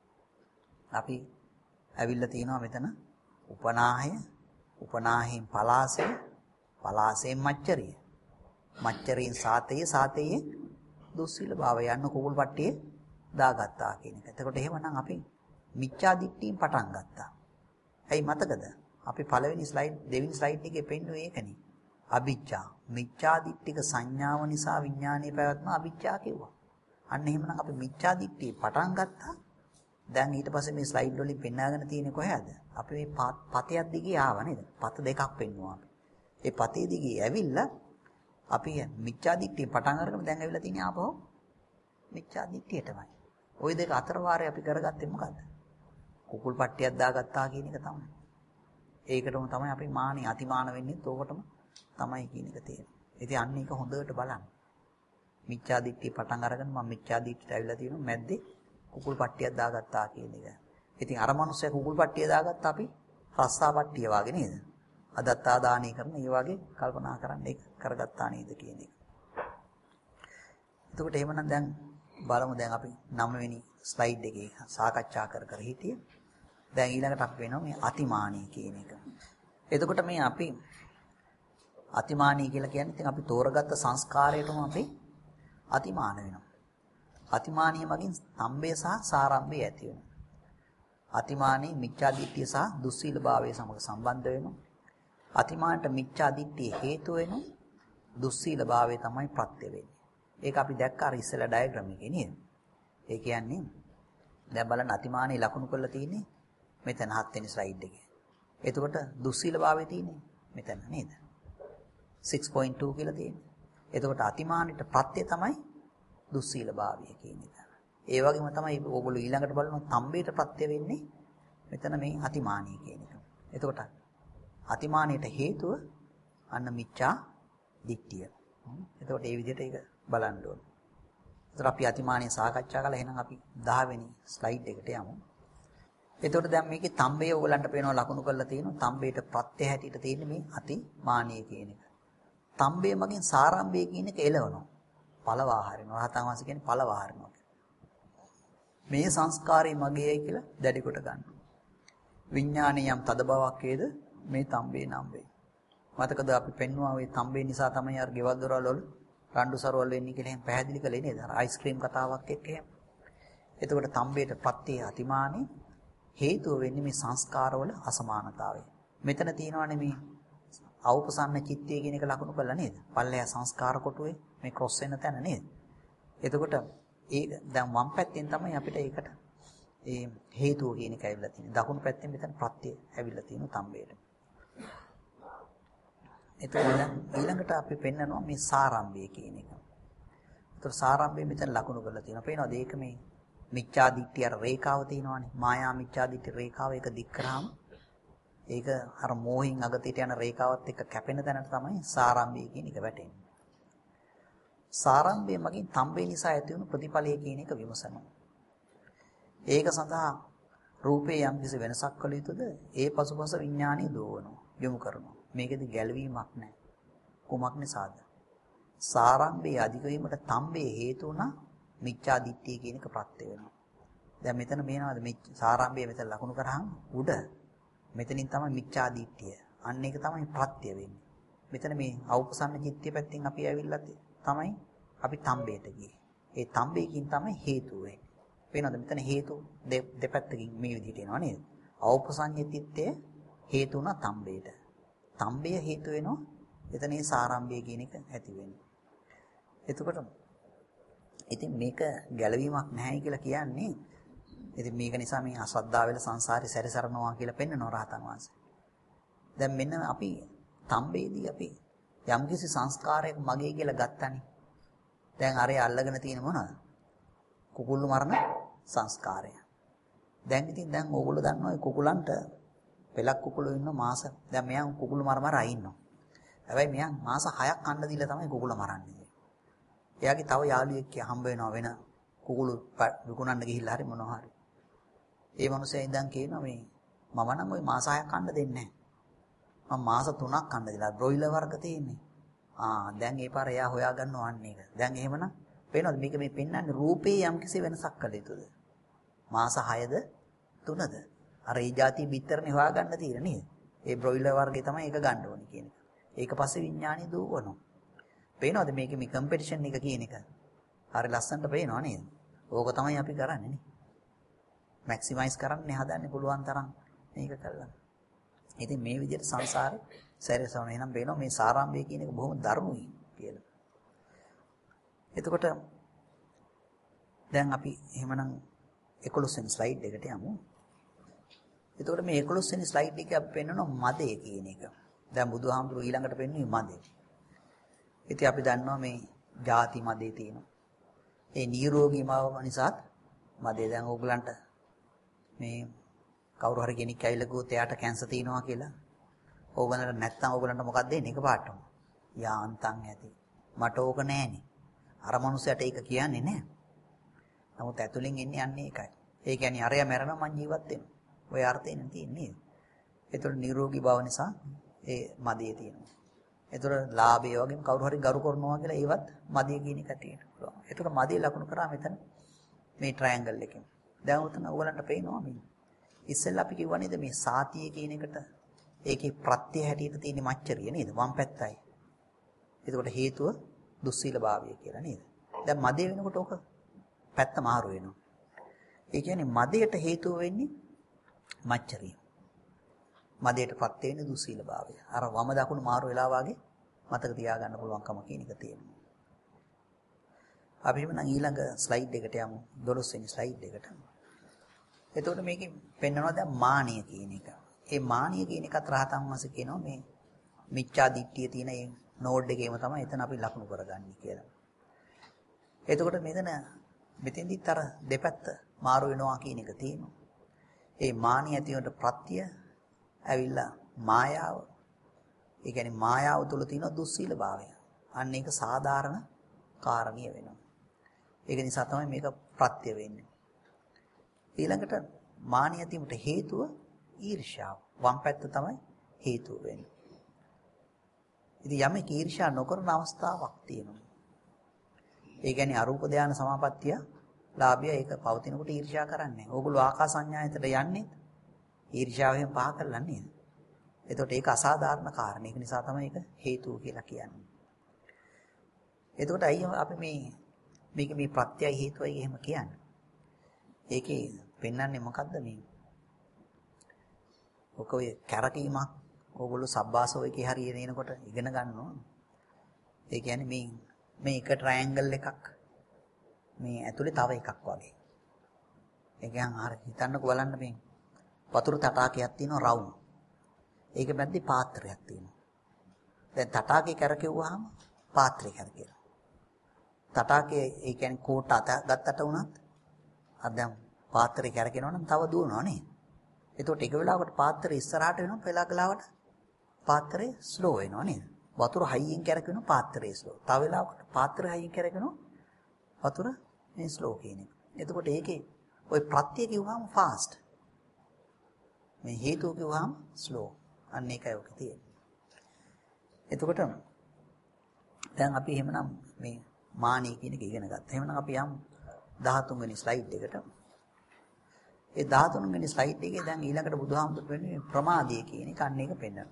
අපි ඇවිල්ලා තිනවා මෙතන උපනාහය උපනාහයෙන් පලාසය පලාසයෙන් මච්චරිය මච්චරියෙන් සාතය සාතයේ දුස්සීල භාවය යන කුකුල් පට්ටියේ දාගත්තා කියන එක. එතකොට එහෙමනම් අපි මිච්ඡා දිට්ඨියෙන් පටන් ගත්තා. ඇයි මතකද? අපි පළවෙනි ස්ලයිඩ් දෙවෙනි ස්ලයිඩ් එකේ පෙන්නුවේ ඒකනේ. අවිජ්ජා මිච්ඡා දිට්ඨික සංඥාව නිසා විඥානයේ පැවැත්ම අවිජ්ජා කිව්වා. අන්න එහෙමනම් අපි මිච්ඡා දිට්ඨිය පටන් ගත්තා. දැන් ඊට පස්සේ මේ ස්ලයිඩ් වලින් පෙන්වාගෙන තියෙන්නේ කොහේද? අපි මේ පතයක් දිගේ ආව නේද? පත දෙකක් පෙන්නුවා අපි. ඒ පතේ දිගේ ඇවිල්ලා අපි මිච්ඡා දිට්ඨිය පටන් අරගෙන දැන් ඇවිල්ලා තියෙන්නේ ආපහු මිච්ඡා දිට්ඨියටමයි. ওই දෙක අතර වාරේ අපි කරගත්තේ මොකද්ද? කුකුල් පට්ටියක් දාගත්තා කියන එක තමයි. ඒකටම තමයි අපි මානෙ අතිමාන වෙන්නේ. ඕකටම තමයි කියන එක තියෙන්නේ. ඉතින් අන්න ඒක හොඳට බලන්න. මිච්ඡා දිට්ඨිය පටන් අරගෙන මම මිච්ඡා දිට්ඨියට ඇවිල්ලා තියෙනවා මැද්දේ කුකුල් පට්ටියක් දාගත්තා කියන එක. ඉතින් අර මනුස්සයා කුකුල් පට්ටිය දාගත්තා අපි රස්සා පට්ටිය වාගේ නේද? අදත්තා දානී කරන ඒ වගේ කල්පනා කරන්න ඒක කරගත්තා නේද කියන එක. එතකොට එහෙමනම් දැන් බලමු දැන් අපි නව වෙනි ස්ලයිඩ් එකේ සාකච්ඡා කර කර හිටියේ. දැන් ඊළඟට අපි වෙනවා මේ අතිමානී කියන එක. එතකොට මේ අපි අතිමානී කියලා කියන්නේ ඉතින් අපි තෝරගත්ත සංස්කාරයටම අපි අතිමාන වෙනවා. අතිමානිය මගින් සම්බේ සහ සාරම්භය ඇති වෙනවා. අතිමානී මිච්ඡා දිට්ඨිය සහ දුස්සීල භාවය සමග සම්බන්ධ වෙනවා. අතිමානට මිච්ඡා දිට්ඨිය හේතු වෙනවා. දුස්සීල භාවය තමයි ප්‍රත්‍ය වෙන්නේ. ඒක අපි දැක්ක අර ඉස්සෙල්ලා ඩයග්‍රෑම් එකේ නේද? ඒ කියන්නේ දැන් බලන්න අතිමානී ලකුණු කරලා තියෙන්නේ මෙතන හත් වෙනි ස්ලයිඩ් එකේ. එතකොට දුස්සීල භාවය තියෙන්නේ මෙතන නේද? six point two කියලා තියෙන්නේ. එතකොට අතිමානීට ප්‍රත්‍ය තමයි දුස්සීල භාවය කියන එක. ඒ වගේම තමයි ඕගොල්ලෝ ඊළඟට බලනවා තම්බේට ප්‍රත්‍ය වෙන්නේ මෙතන මේ අතිමානී කියන එක. එතකොට අතිමානීට හේතුව අන්න මිච්ඡා දිට්ඨිය. එතකොට මේ විදිහට ඒක බලන්න ඕන. එතකොට අපි අතිමානී සාකච්ඡා කළා. එහෙනම් අපි දහ වෙනි ස්ලයිඩ් එකට යමු. එතකොට දැන් මේකේ තම්බේ ඕගලන්ට පේනවා ලකුණු කරලා තියෙනවා. තම්බේට ප්‍රත්‍ය හැටියට තියෙන්නේ මේ අතිමානී කියන එක. තම්බේ මගින් සාරම්භය කියන එක එළවනවා. පළවා හරිනවා. රහතන් වහන්සේ කියන්නේ පළවා හරිනවා. මේ සංස්කාරය මගේයි කියලා දැඩි කොට ගන්නවා. විඥානීය යම් තද බවක් වේද මේ තම්බේ නම් වේ. මතකද අපි පෙන්වුවා ওই තම්බේ නිසා තමයි අර ගෙවල් දොරවල් වල රණ්ඩු සරවල් වෙන්නේ කියලා එහෙම පැහැදිලි කළේ නේද? අර අයිස්ක්‍රීම් කතාවක් එක්ක එහෙම. එතකොට තම්බේට ප්‍රත්‍ය අතිමානී හේතුව වෙන්නේ මේ සංස්කාරවල අසමානතාවය. මෙතන තියෙනවානේ මේ අවපසන්න චිත්තය කියන එක ලකුණු කරලා නේද? පල්ලෙය සංස්කාර කොටුවේ මේ ක්‍රොස් වෙන තැන නේද? එතකොට ඒ දැන් වම් පැත්තෙන් තමයි අපිට ඒකට ඒ හේතුව කියන එක ඇවිල්ලා තියෙන්නේ. දකුණු පැත්තෙන් මෙතන ප්‍රත්‍ය ඇවිල්ලා තියෙන තම්බේට. එතකොට දැන් ඊළඟට අපි පෙන්නනවා මේ සාරම්භය කියන එක. එතකොට සාරම්භය මෙතන ලකුණු කරලා තියෙනවා. පේනවද? ඒක මේ මිච්ඡා දිට්ඨිය අර රේඛාව තියෙනවානේ. මායා මිච්ඡා දිට්ඨි රේඛාව එක දික් කරාම ඒක අර මෝහින් අගතියට යන රේඛාවත් එක්ක කැපෙන තැනට තමයි සාරම්භය කියන එක වැටෙන්නේ. සාරම්භය මගින් තම්බේ නිසා ඇති වුණු ප්‍රතිඵලය කියන එක විමසනවා. ඒක සඳහා රූපේ යම් කිසි වෙනසක් කළ යුතුද? ඒ පසුපස විඥානීය දෝවනවා, යොමු කරනවා. මේකෙදි ගැළවීමක් නැහැ. කුමක් නිසාද? සාරම්භයේ අධික වීමට තම්බේ හේතු වුණා මිච්ඡා දිට්ඨිය කියන එක ප්‍රත්‍ය වෙනවා. දැන් මෙතන මේනවාද මේ සාරම්භය මෙතන ලකුණු කරාම උඩ මෙතනින් තමයි මිච්ඡා දිට්ඨිය. අන්න ඒක තමයි ප්‍රත්‍ය වෙන්නේ. මෙතන මේ අවපසන්න චිත්තය පැත්තෙන් අපි ඇවිල්ලා තමයි අපි තම්බේට ගියේ. ඒ තම්බේකින් තමයි හේතුව වෙන්නේ. පේනවද? මෙතන හේතු දෙපැත්තකින් මේ විදිහට එනවා නේද? අවපසඤ්ඤ චිත්තය හේතු වුණා තම්බේට. තම්බය හේතු වෙනවා එතන ඒ සාරම්භය කියන එක ඇති වෙන්නේ. එතකොට ඉතින් මේක ගැළවීමක් නැහැ කියලා කියන්නේ ඉතින් මේක නිසා මේ අසද්ධා වෙල සංසාරේ සැරිසරනවා කියලා පෙන්නනවා රහතන් වහන්සේ. දැන් මෙන්න අපි තම්බේදී අපි යම්කිසි සංස්කාරයක් මගේ කියලා ගත්තනේ. දැන් අරේ අල්ලගෙන තියෙන මොනවද? කුකුල්ලු මරණ සංස්කාරය. දැන් ඉතින් දැන් ඕගොල්ලෝ දන්නවා ඒ කුකුලන්ට පෙලක් කුකුළු ඉන්න මාස දැන් මෙයන් කුකුළු මර මර ඉන්නවා. හැබැයි මෙයන් මාස හයක් කන්න දීලා තමයි කුකුල මරන්නේ. එයාගේ තව යාළුවෙක් හම්බ වෙනවා වෙන කුකුළු විකුණන්න ගිහිල්ලා හරි මොනවා හරි. ඒ මිනිහා ඉඳන් කියනවා මේ මම නම් ওই මාස හයක් කන්න දෙන්නේ නැහැ. මම මාස තුනක් කන්න දීලා බ්‍රොයිලර් වර්ග තියෙන්නේ. ආ දැන් ඒ පාර එයා හොයා ගන්නවා අන්න ඒක. දැන් එහෙමනම් පේනවද මේක මේ පෙන්වන්නේ රූපේ යම්කිසි වෙනසක් කළ යුතුද? මාස හයද තුනද? අර ඒ જાති බිත්තරනේ හොයා ගන්න තියෙන නේද? ඒ බ්‍රොයිලර් වර්ගේ තමයි ඒක ගන්න ඕනේ කියන එක. ඒක පස්සේ විඥාණය දුවනවා. පේනවද මේකේ මේ කම්පිටිෂන් එක කියන එක? හරි ලස්සනට පේනවා නේද? ඕක තමයි අපි කරන්නේ නේ. මැක්සිමයිස් කරන්න හදන්නේ පුළුවන් තරම් මේක කළා. ඉතින් මේ විදිහට සංසාරේ සැරසවන එනම් පේනවා මේ සාරාම්භය කියන එක බොහොම දරුණුයි කියලා. එතකොට දැන් අපි එහෙමනම් එකොළොස් වෙනි ස්ලයිඩ් එකට යමු. එතකොට මේ එකොළොස් වෙනි ස්ලයිඩ් එකේ අපි පෙන්වනවා මදය කියන එක. දැන් බුදුහාමුදුරුවෝ ඊළඟට පෙන්වන්නේ මදය. ඉතින් අපි දන්නවා මේ ಜಾති මදේ තියෙනවා. ඒ නිරෝගී මාව නිසාත් මදේ දැන් ඕගලන්ට මේ කවුරු හරි කෙනෙක් ඇවිල්ලා ගියොත් එයාට කැන්සර් තියෙනවා කියලා. ඕගලන්ට නැත්තම් ඕගලන්ට මොකක්ද දෙන්නේ එකපාරටම? යාන්තම් ඇති. මට ඕක නෑනේ. අර මනුස්සයාට ඒක කියන්නේ නෑ. නමුත් ඇතුලෙන් එන්නේ යන්නේ ඒකයි. ඒ කියන්නේ අරයා මැරෙනවා මං ජීවත් වෙනවා. ඔය අර්ථයෙන් තියෙන්නේ. ඒතකොට නිරෝගී බව නිසා ඒ මදේ තියෙනවා. ඒතකොට ලාභය වගේම කවුරු හරි ගරු කරනවා කියලා ඒවත් මදේ කියන එක තියෙනවා පුළුවන්. ඒතකොට මදේ ලකුණු කරා මෙතන මේ ට්‍රයැන්ගල් එකෙන්. දැන් උතන ඔයගලන්ට පේනවා මේ. ඉස්සෙල්ලා අපි කිව්වා නේද මේ සාතිය කියන එකට ඒකේ ප්‍රත්‍ය හැටියට තියෙන මච්චරිය නේද? වම් පැත්තයි. ඒකට හේතුව දුස්සීල භාවය කියලා නේද? දැන් මදේ වෙනකොට ඕක පැත්ත මාරු වෙනවා. ඒ කියන්නේ මදයට හේතුව වෙන්නේ මච්චරිය. මදයට ප්‍රත්‍ය වෙන්නේ දුස්සීල භාවය. අර වම දකුණු මාරු වෙලා වාගේ මතක තියාගන්න පුළුවන්කම කියන එක තියෙනවා. අපි එහෙනම් ඊළඟ ස්ලයිඩ් එකට යමු. දොළොස් වෙනි ස්ලයිඩ් එකට. එතකොට මේකේ පෙන්වනවා දැන් මානිය කියන එක. ඒ මානිය කියන එකත් රහතන් වහන්සේ කියනවා මේ මිච්ඡා දිට්ඨිය තියෙන ඒ නෝඩ් එකේම තමයි එතන අපි ලකුණු කරගන්නේ කියලා. එතකොට මෙතන මෙතෙන්දිත් අර දෙපැත්ත මාරු වෙනවා කියන එක තියෙනවා. ඒ මානිය ඇතිවීමට ප්‍රත්‍ය ඇවිල්ලා මායාව. ඒ කියන්නේ මායාව තුල තියෙන දුස්සීල භාවය. අන්න ඒක සාධාරණ කාරණිය වෙනවා. ඒක නිසා තමයි මේක ප්‍රත්‍ය වෙන්නේ. ඊළඟට මානිය ඇතිවීමට හේතුව ඊර්ෂ්‍යාව. වම් පැත්ත තමයි හේතුව වෙන්නේ. ඉතින් යමෙක් ඊර්ෂ්‍යා නොකරන අවස්ථාවක් තියෙනවා. ඒ කියන්නේ අරූප ධානය සමාපත්තිය ලාභය ඒක පවතිනකොට ඊර්ෂ්‍යා කරන්නේ. ඕගොල්ලෝ ආකාසඤ්ඤායතට යන්නේ ඊර්ෂ්‍යාවෙන් පහ කරලා නේද? එතකොට ඒක අසාධාරණ කාරණා. ඒක නිසා තමයි ඒක හේතුව කියලා කියන්නේ. එතකොට අයිය අපි මේ මේක මේ ප්‍රත්‍යය හේතුවයි එහෙම කියන්නේ. ඒකේ පෙන්වන්නේ මොකද්ද මේ? ඔක ඔය කැරකීමක් ඕගොල්ලෝ සබ්බාසෝ එකේ හරිය එනකොට ඉගෙන ගන්නවා. ඒ කියන්නේ මේ මේ එක ට්‍රයැන්ගල් එකක් මේ ඇතුලේ තව එකක් වගේ. ඒ කියන්නේ අර හිතන්නකෝ බලන්න මේ වතුර තටාකයක් තියෙනවා රවුම්. ඒක මැද්දේ පාත්‍රයක් තියෙනවා. දැන් තටාකේ කැරකෙව්වහම පාත්‍රේ කැරකෙනවා. තටාකේ ඒ කියන්නේ කෝට අත ගත්තට උනත් අර දැන් පාත්‍රේ කැරකෙනවා නම් තව දුවනවා නේද? එතකොට එක වෙලාවකට පාත්‍රය ඉස්සරහට වෙනවා පෙලා ගලාවට පාත්‍රය ස්ලෝ වෙනවා නේද? වතුර හයියෙන් කැරකෙනවා පාත්‍රය ස්ලෝ. තව වෙලාවකට පාත්‍රය හයියෙන් කැරකෙනවා වතුර මේ ස්ලෝ කියන එක. එතකොට ඒකේ ওই ප්‍රත්‍ය කිව්වම ෆාස්ට්. මේ හේතුව කිව්වම ස්ලෝ. අන්න ඒකයි ඔක තියෙන්නේ. එතකොට දැන් අපි එහෙමනම් මේ මානිය කියන එක ඉගෙන ගත්තා. එහෙමනම් අපි යමු දහතුන් වෙනි ස්ලයිඩ් එකට. ඒ දහතුන් වෙනි ස්ලයිඩ් එකේ දැන් ඊළඟට බුදුහාමුදුරු වෙන්නේ ප්‍රමාදය කියන එක අන්න ඒක පෙන්වනවා.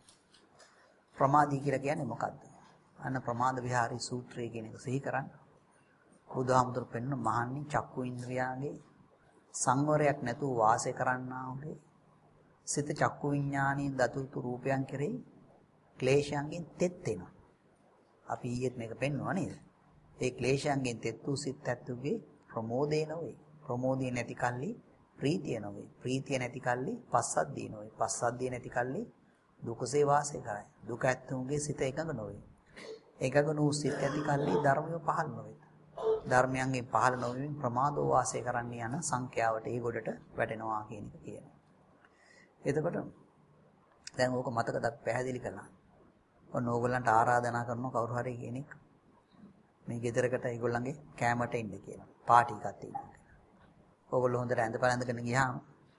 ප්‍රමාදී කියලා කියන්නේ මොකද්ද? අන්න ප්‍රමාද විහාරී සූත්‍රය කියන එක සිහි කරන්න. බුදුහාමුදුරු පෙන්වන මහන්නි චක්කු ඉන්ද්‍රියාගේ සංවරයක් නැතුව වාසය කරන්නා වූ සිත චක්කු විඥානීන් දතුතු රූපයන් කෙරෙහි ක්ලේශයන්ගෙන් තෙත් වෙනවා. අපි ඊයේත් මේක පෙන්වුවා නේද? ඒ ක්ලේශයන්ගෙන් තෙත් වූ සිත් ඇතුගේ ප්‍රමෝදේ නොවේ. ප්‍රමෝදේ නැති කල්ලි ප්‍රීතිය නොවේ. ප්‍රීතිය නැති කල්ලි පස්සද්ධිය නොවේ. පස්සද්ධිය නැති කල්ලි දුකසේ වාසය කරයි. දුක ඇතුගේ සිත එකඟ නොවේ. එකඟ වූ සිත් ඇති කල්ලි ධර්මය පහළ නොවේ. ධර්මයන්ගෙන් පහළ නොවීම ප්‍රමාදෝ වාසය කරන්න යන සංඛ්‍යාවට ඒ ගොඩට වැටෙනවා කියන එක කියනවා. එතකොට දැන් ඕක මතකද පැහැදිලි කළා. ඔන්න ඕගොල්ලන්ට ආරාධනා කරන කවුරු හරි කෙනෙක් මේ ගෙදරකට ඒගොල්ලන්ගේ කෑමට එන්න කියලා. පාටි එකක් තියෙනවා. ඕගොල්ලෝ හොඳට ඇඳ පැළඳගෙන ගියාම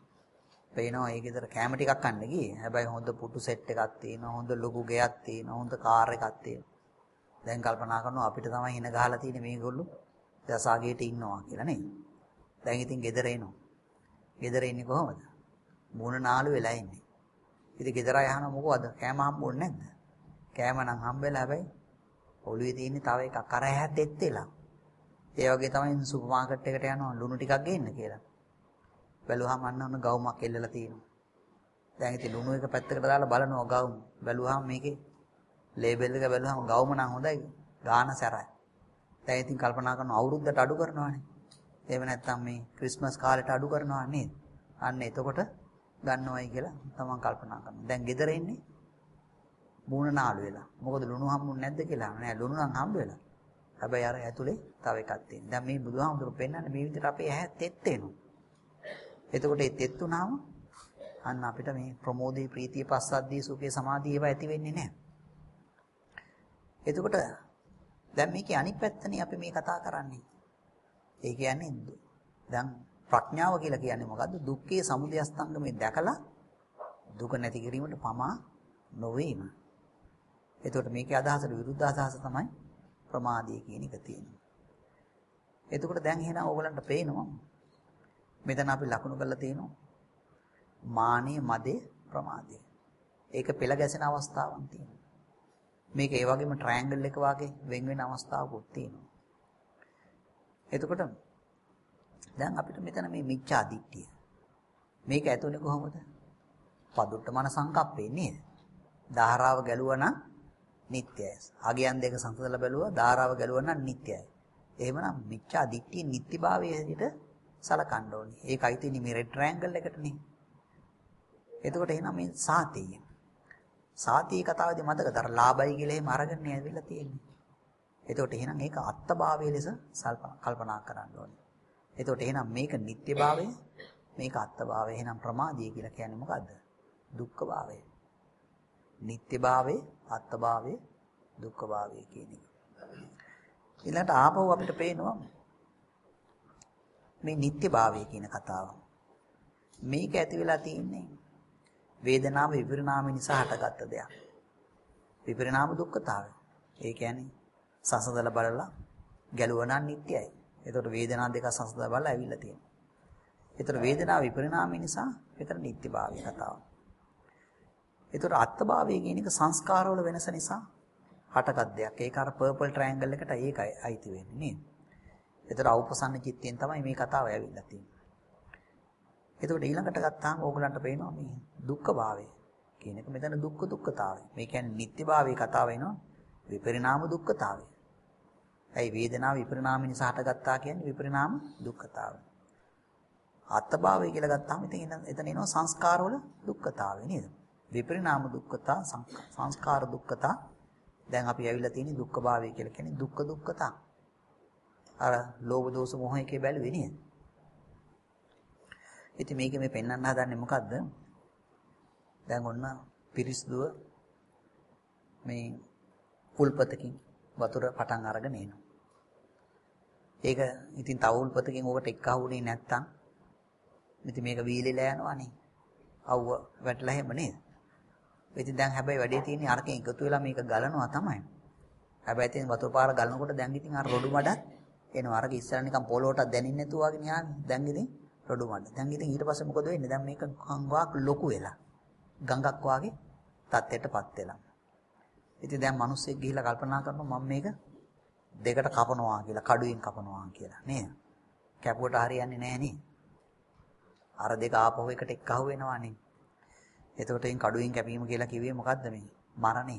පේනවා ඒ ගෙදර කෑම ටිකක් කන්න ගියේ. හැබැයි හොඳ පුටු සෙට් එකක් තියෙනවා, හොඳ ලොකු ගෙයක් තියෙනවා, හොඳ කාර් එකක් තියෙනවා. දැන් කල්පනා කරනවා අපිට තමයි හින ගහලා තියෙන්නේ මේගොල්ලෝ දසාගේට ඉන්නවා කියලා නේද? දැන් ඉතින් ගෙදර එනවා. ගෙදර ඉන්නේ කොහොමද? මුණ නාලු වෙලා ඉන්නේ. ඉතින් ගෙදර අය අහනවා මොකවද? කෑම හම්බුන්නේ නැද්ද? කෑම නම් හම්බෙලා හැබැයි ඔළුවේ තියෙන්නේ තව එකක් අර ඇහැත් එත් වෙලා. ඒ වගේ තමයි සුපර් මාකට් එකට යනවා ලුණු ටිකක් ගේන්න කියලා. බැලුවාම අන්න ඔන්න ගවුමක් එල්ලලා තියෙනවා. දැන් ඉතින් ලුණු එක පැත්තකට දාලා බලනවා ගවුම. බැලුවාම මේකේ ලේබල් එක බැලුවාම ගවුම නම් හොඳයි. ගාන සැරයි. දැන් ඉතින් කල්පනා කරනවා අවුරුද්දට අඩු කරනවානේ. එහෙම නැත්නම් මේ ක්‍රිස්මස් කාලෙට අඩු කරනවා නේද? අන්න එතකොට ගන්නවයි කියලා තමන් කල්පනා කරනවා. දැන් ගෙදර ඉන්නේ මූණ නාලු වෙලා. මොකද ලුණු හම්බුනේ නැද්ද කියලා. නෑ ලුණු නම් හම්බ වෙලා. හැබැයි අර ඇතුලේ තව එකක් තියෙනවා. දැන් මේ බුදුහාමුදුරු පෙන්නන්නේ මේ විදිහට අපේ ඇහැ තෙත් වෙනවා. එතකොට ඒ තෙත් උනාම අන්න අපිට මේ ප්‍රමෝදේ ප්‍රීතිය පස්සද්ධිය සුඛේ සමාධිය ඒවා ඇති වෙන්නේ නැහැ. එතකොට දැන් මේකේ අනිත් පැත්තනේ අපි මේ කතා කරන්නේ. ඒ කියන්නේ දැන් ප්‍රඥාව කියලා කියන්නේ මොකද්ද? දුක්ඛේ සමුදය අස්තංගමේ දැකලා දුක නැති කිරීමට පමා නොවීම. එතකොට මේකේ අදහසට විරුද්ධ අදහස තමයි ප්‍රමාදය කියන එක තියෙන්නේ. එතකොට දැන් එහෙනම් ඕගලන්ට පේනවා මෙතන අපි ලකුණු කරලා තියෙනවා මානිය මදේ ප්‍රමාදය. ඒක පෙළ ගැසෙන අවස්ථාවක් තියෙනවා. මේක ඒ වගේම ට්‍රයැන්ගල් එක වගේ වෙන් වෙන අවස්ථාවකුත් තියෙනවා. එතකොට දැන් අපිට මෙතන මේ මිච්ඡා දිට්ඨිය මේක ඇතුලේ කොහොමද? පදුට්ට මන සංකප්පේ නේද? ධාරාව ගැලුවා නම් නිට්ටයයි. අගයන් දෙක සංසදලා බැලුවා ධාරාව ගැලුවා නම් නිට්ටයයි. එහෙමනම් මිච්ඡා දිට්ඨිය නිට්ටිභාවයේ හැටියට සලකන්න ඕනේ. ඒකයි තියෙන්නේ මේ රෙඩ් ට්‍රයැන්ගල් එකටනේ. එතකොට එහෙනම් මේ සාතිය. සාතිය කතාවේදී මතකද අර ලාභයි කියලා එහෙම අරගෙන ඇවිල්ලා තියෙන්නේ. එතකොට එහෙනම් ඒක අත්භාවයේ ලෙස කල්පනා කරන්න ඕනේ. එතකොට එහෙනම් මේක නිට්ටයභාවය මේක අත්භාවය. එහෙනම් ප්‍රමාදය කියලා කියන්නේ මොකද්ද? දුක්ඛභාවය. නිට්ටයභාවය, අත්භාවය, දුක්ඛභාවය කියන එක. ඊළඟට ආපහු අපිට පේනවා මේ නිට්ටයභාවය කියන කතාව. මේක ඇති වෙලා තියෙන්නේ වේදනාව විපරිණාම නිසා හටගත්ත දෙයක්. විපරිණාම දුක්ඛතාවය. ඒ කියන්නේ සසඳල බලලා ගැලුවා නම් නිට්ටයයි. ඒතකොට වේදනා දෙක සසඳල බලලා ඇවිල්ලා තියෙනවා. ඒතර වේදනාව විපරිණාම නිසා විතර නිට්ටයභාවය කතාව. ඒතර අත්භාවය කියන එක සංස්කාරවල වෙනස නිසා හටගත් දෙයක්. ඒක අර පර්පල් ට්‍රයැන්ගල් එකට ඒකයි අයිති වෙන්නේ නේද? ඒතර අවපසන්න චිත්තයෙන් තමයි මේ කතාව ඇවිල්ලා තියෙන්නේ. එතකොට ඊළඟට ගත්තාම ඕගලන්ට පේනවා මේ දුක්ඛභාවය කියන එක. මෙතන දුක්ඛ දුක්ඛතාවය. මේ කියන්නේ නිට්ටයභාවයේ කතාව වෙනවා විපරිණාම දුක්ඛතාවය. ඇයි වේදනාව විපරිණාම නිසා හටගත්තා කියන්නේ විපරිණාම දුක්ඛතාවය. අත්භාවය කියලා ගත්තාම ඉතින් එතන එනවා සංස්කාරවල දුක්ඛතාවය නේද? විපරිණාම දුක්ඛතා සංස්කාර දුක්ඛතා. දැන් අපි ඇවිල්ලා තියෙන්නේ දුක්ඛ භාවය කියලා කියන්නේ දුක්ඛ දුක්ඛතා. අර ලෝභ දෝෂ මොහ එකේ බැලුවේ නේද? ඉතින් මේක මේ පෙන්වන්න හදන්නේ මොකද්ද? දැන් ඔන්න පිරිස්දුව මේ උල්පතකින් වතුර පටන් අරගෙන එනවා. ඒක ඉතින් තව උල්පතකින් ඔබට එක්කහුනේ නැත්තම් ඉතින් මේක වීලිලා යනවානේ. අවුව වැටලා හැම නේද? ඉතින් දැන් හැබැයි වැඩේ තියෙන්නේ අරකින් එකතු වෙලා මේක ගලනවා තමයි. හැබැයි ඉතින් වතුර පාර ගලනකොට දැන් ඉතින් අර රොඩු මඩක් එනවා. අරක ඉස්සර නිකන් පොළොවට දැනින්නේ නැතුව වගේ න්යානේ. දැන් ඉතින් රොඩු මඩ. දැන් ඉතින් ඊට පස්සේ මොකද වෙන්නේ? දැන් මේක ගඟක් ලොකු වෙලා. ගඟක් වාගේ තත්ත්වයටපත් වෙලා. ඉතින් දැන් මිනිස්සෙක් ගිහිල්ලා කල්පනා කරනවා මම මේක දෙකට කපනවා කියලා, කඩුවෙන් කපනවා කියලා නේද? කැපුවට හරියන්නේ නැහැ නේ. අර දෙක ආපහු එකට එක්කහුව වෙනවානේ. එතකොට එන් කඩුවෙන් කැපීම කියලා කිව්වේ මොකද්ද මේ? මරණය.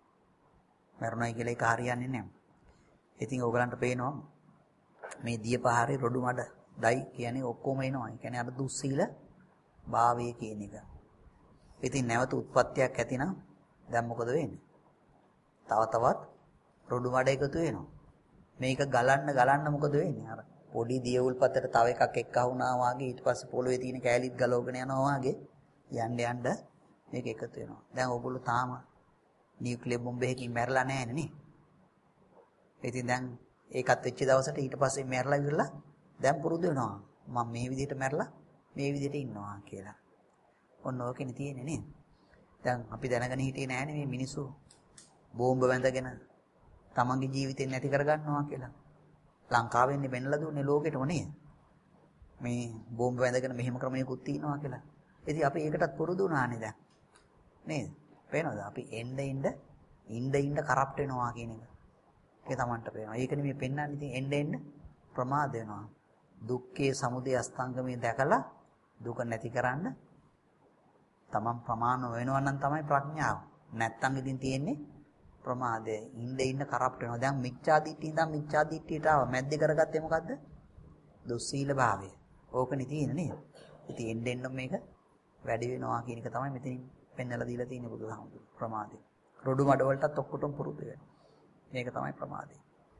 මරණයි කියලා එක හරියන්නේ නැහැ. ඉතින් ඕගලන්ට පේනවා මේ දියපහරේ රොඩු මඩ දයි කියන්නේ ඔක්කොම එනවා. ඒ කියන්නේ අර දුස්සීල භාවය කියන එක. ඉතින් නැවත උත්පත්තියක් ඇතිනම් දැන් මොකද වෙන්නේ? තව තවත් රොඩු මඩ එකතු වෙනවා. මේක ගලන්න ගලන්න මොකද වෙන්නේ? අර පොඩි දියවුල් පතට තව එකක් එක්කහුණා වාගේ ඊට පස්සේ පොළොවේ තියෙන කෑලිත් ගලවගෙන යනවා වාගේ යන්න යන්න මේක එකතු වෙනවා. දැන් ඕගොල්ලෝ තාම නියුක්ලියර් බෝම්බ එකකින් මැරලා නැහැ නේ. ඉතින් දැන් ඒකත් වෙච්ච දවසට ඊට පස්සේ මැරලා ඉවරලා දැන් පුරුදු වෙනවා. මම මේ විදිහට මැරලා මේ විදිහට ඉන්නවා කියලා. ඔන්න ඕකනේ තියෙන්නේ නේද? දැන් අපි දැනගෙන හිටියේ නෑනේ මේ මිනිස්සු බෝම්බ වැඳගෙන තමන්ගේ ජීවිතේ නැති කරගන්නවා කියලා. ලංකාවෙන් ඉන්නේ බෙන්නලා දුන්නේ ලෝකෙටම නේද? මේ බෝම්බ වැඳගෙන මෙහෙම ක්‍රමයකුත් තියෙනවා කියලා. ඉතින් අපි ඒකටත් පුරුදු වුණානේ දැන්. නේද? පේනවද? අපි එන්න එන්න ඉන්න ඉන්න කරප්ට් වෙනවා කියන එක. ඒක Tamanට පේනවා. ඒකනේ මේ පෙන්වන්නේ ඉතින් එන්න එන්න ප්‍රමාද වෙනවා. දුක්ඛේ සමුදය අස්තංගමේ දැකලා දුක නැති කරන්න Taman ප්‍රමාණ වෙනවා නම් තමයි ප්‍රඥාව. නැත්තම් ඉතින් තියෙන්නේ ප්‍රමාදය. ඉන්න ඉන්න කරප්ට් වෙනවා. දැන් මිච්ඡා දිට්ඨිය ඉඳන් මිච්ඡා දිට්ඨියට ආව. මැද්දේ කරගත්තේ මොකද්ද? දුස්සීල භාවය. ඕකනේ තියෙන්නේ නේද? ඉතින් එන්න එන්න මේක වැඩි වෙනවා කියන එක තමයි මෙතනින් පෙන්වලා දීලා තියෙන්නේ බුදුහාමුදුරුවෝ. ප්‍රමාදය. රොඩු මඩ වලටත් ඔක්කොටම පුරුදු වෙනවා. මේක තමයි ප්‍රමාදය.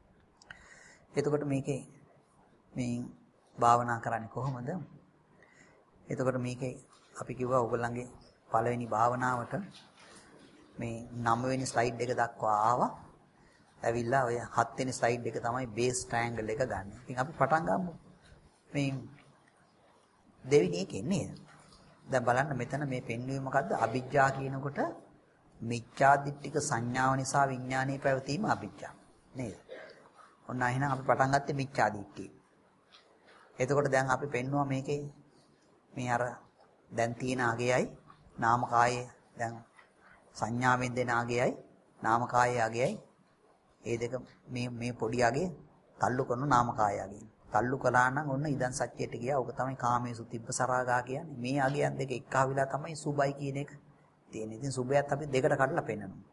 එතකොට මේකේ මේ භාවනා කරන්නේ කොහොමද? එතකොට මේකේ අපි කිව්වා ඔයගොල්ලන්ගේ පළවෙනි භාවනාවට මේ නව වෙනි ස්ලයිඩ් එක දක්වා ආවා. ඇවිල්ලා ඔය හත් වෙනි ස්ලයිඩ් එක තමයි බේස් ට්‍රයැන්ගල් එක ගන්න. ඉතින් අපි පටන් ගමු. මේ දෙවෙනි එකේ නේද? දැන් බලන්න මෙතන මේ පෙන්වුවේ මොකද්ද? අවිජ්ජා කියනකොට මිච්ඡා දිට්ඨික සංඥාව නිසා විඥානයේ පැවතීම අවිජ්ජා. නේද? ඔන්න එහෙනම් අපි පටන් ගත්තේ මිච්ඡා දිට්ඨිය. එතකොට දැන් අපි පෙන්වුවා මේකේ මේ අර දැන් තියෙන අගයයි නාමකායේ දැන් සංඥාවෙන් දෙන අගයයි නාමකායේ අගයයි ඒ දෙක මේ මේ පොඩි අගේ තල්ලු කරන නාමකාය අගේ. තල්ලු කළා නම් ඔන්න ඉදන් සත්‍යයට ගියා. ඕක තමයි කාමේසු තිබ්බ සරාගා කියන්නේ. මේ අගයන් දෙක එක්කහවිලා තමයි සුබයි කියන එක තියෙන්නේ. ඉතින් සුබයත් අපි දෙකට කඩලා පෙන්නනවා.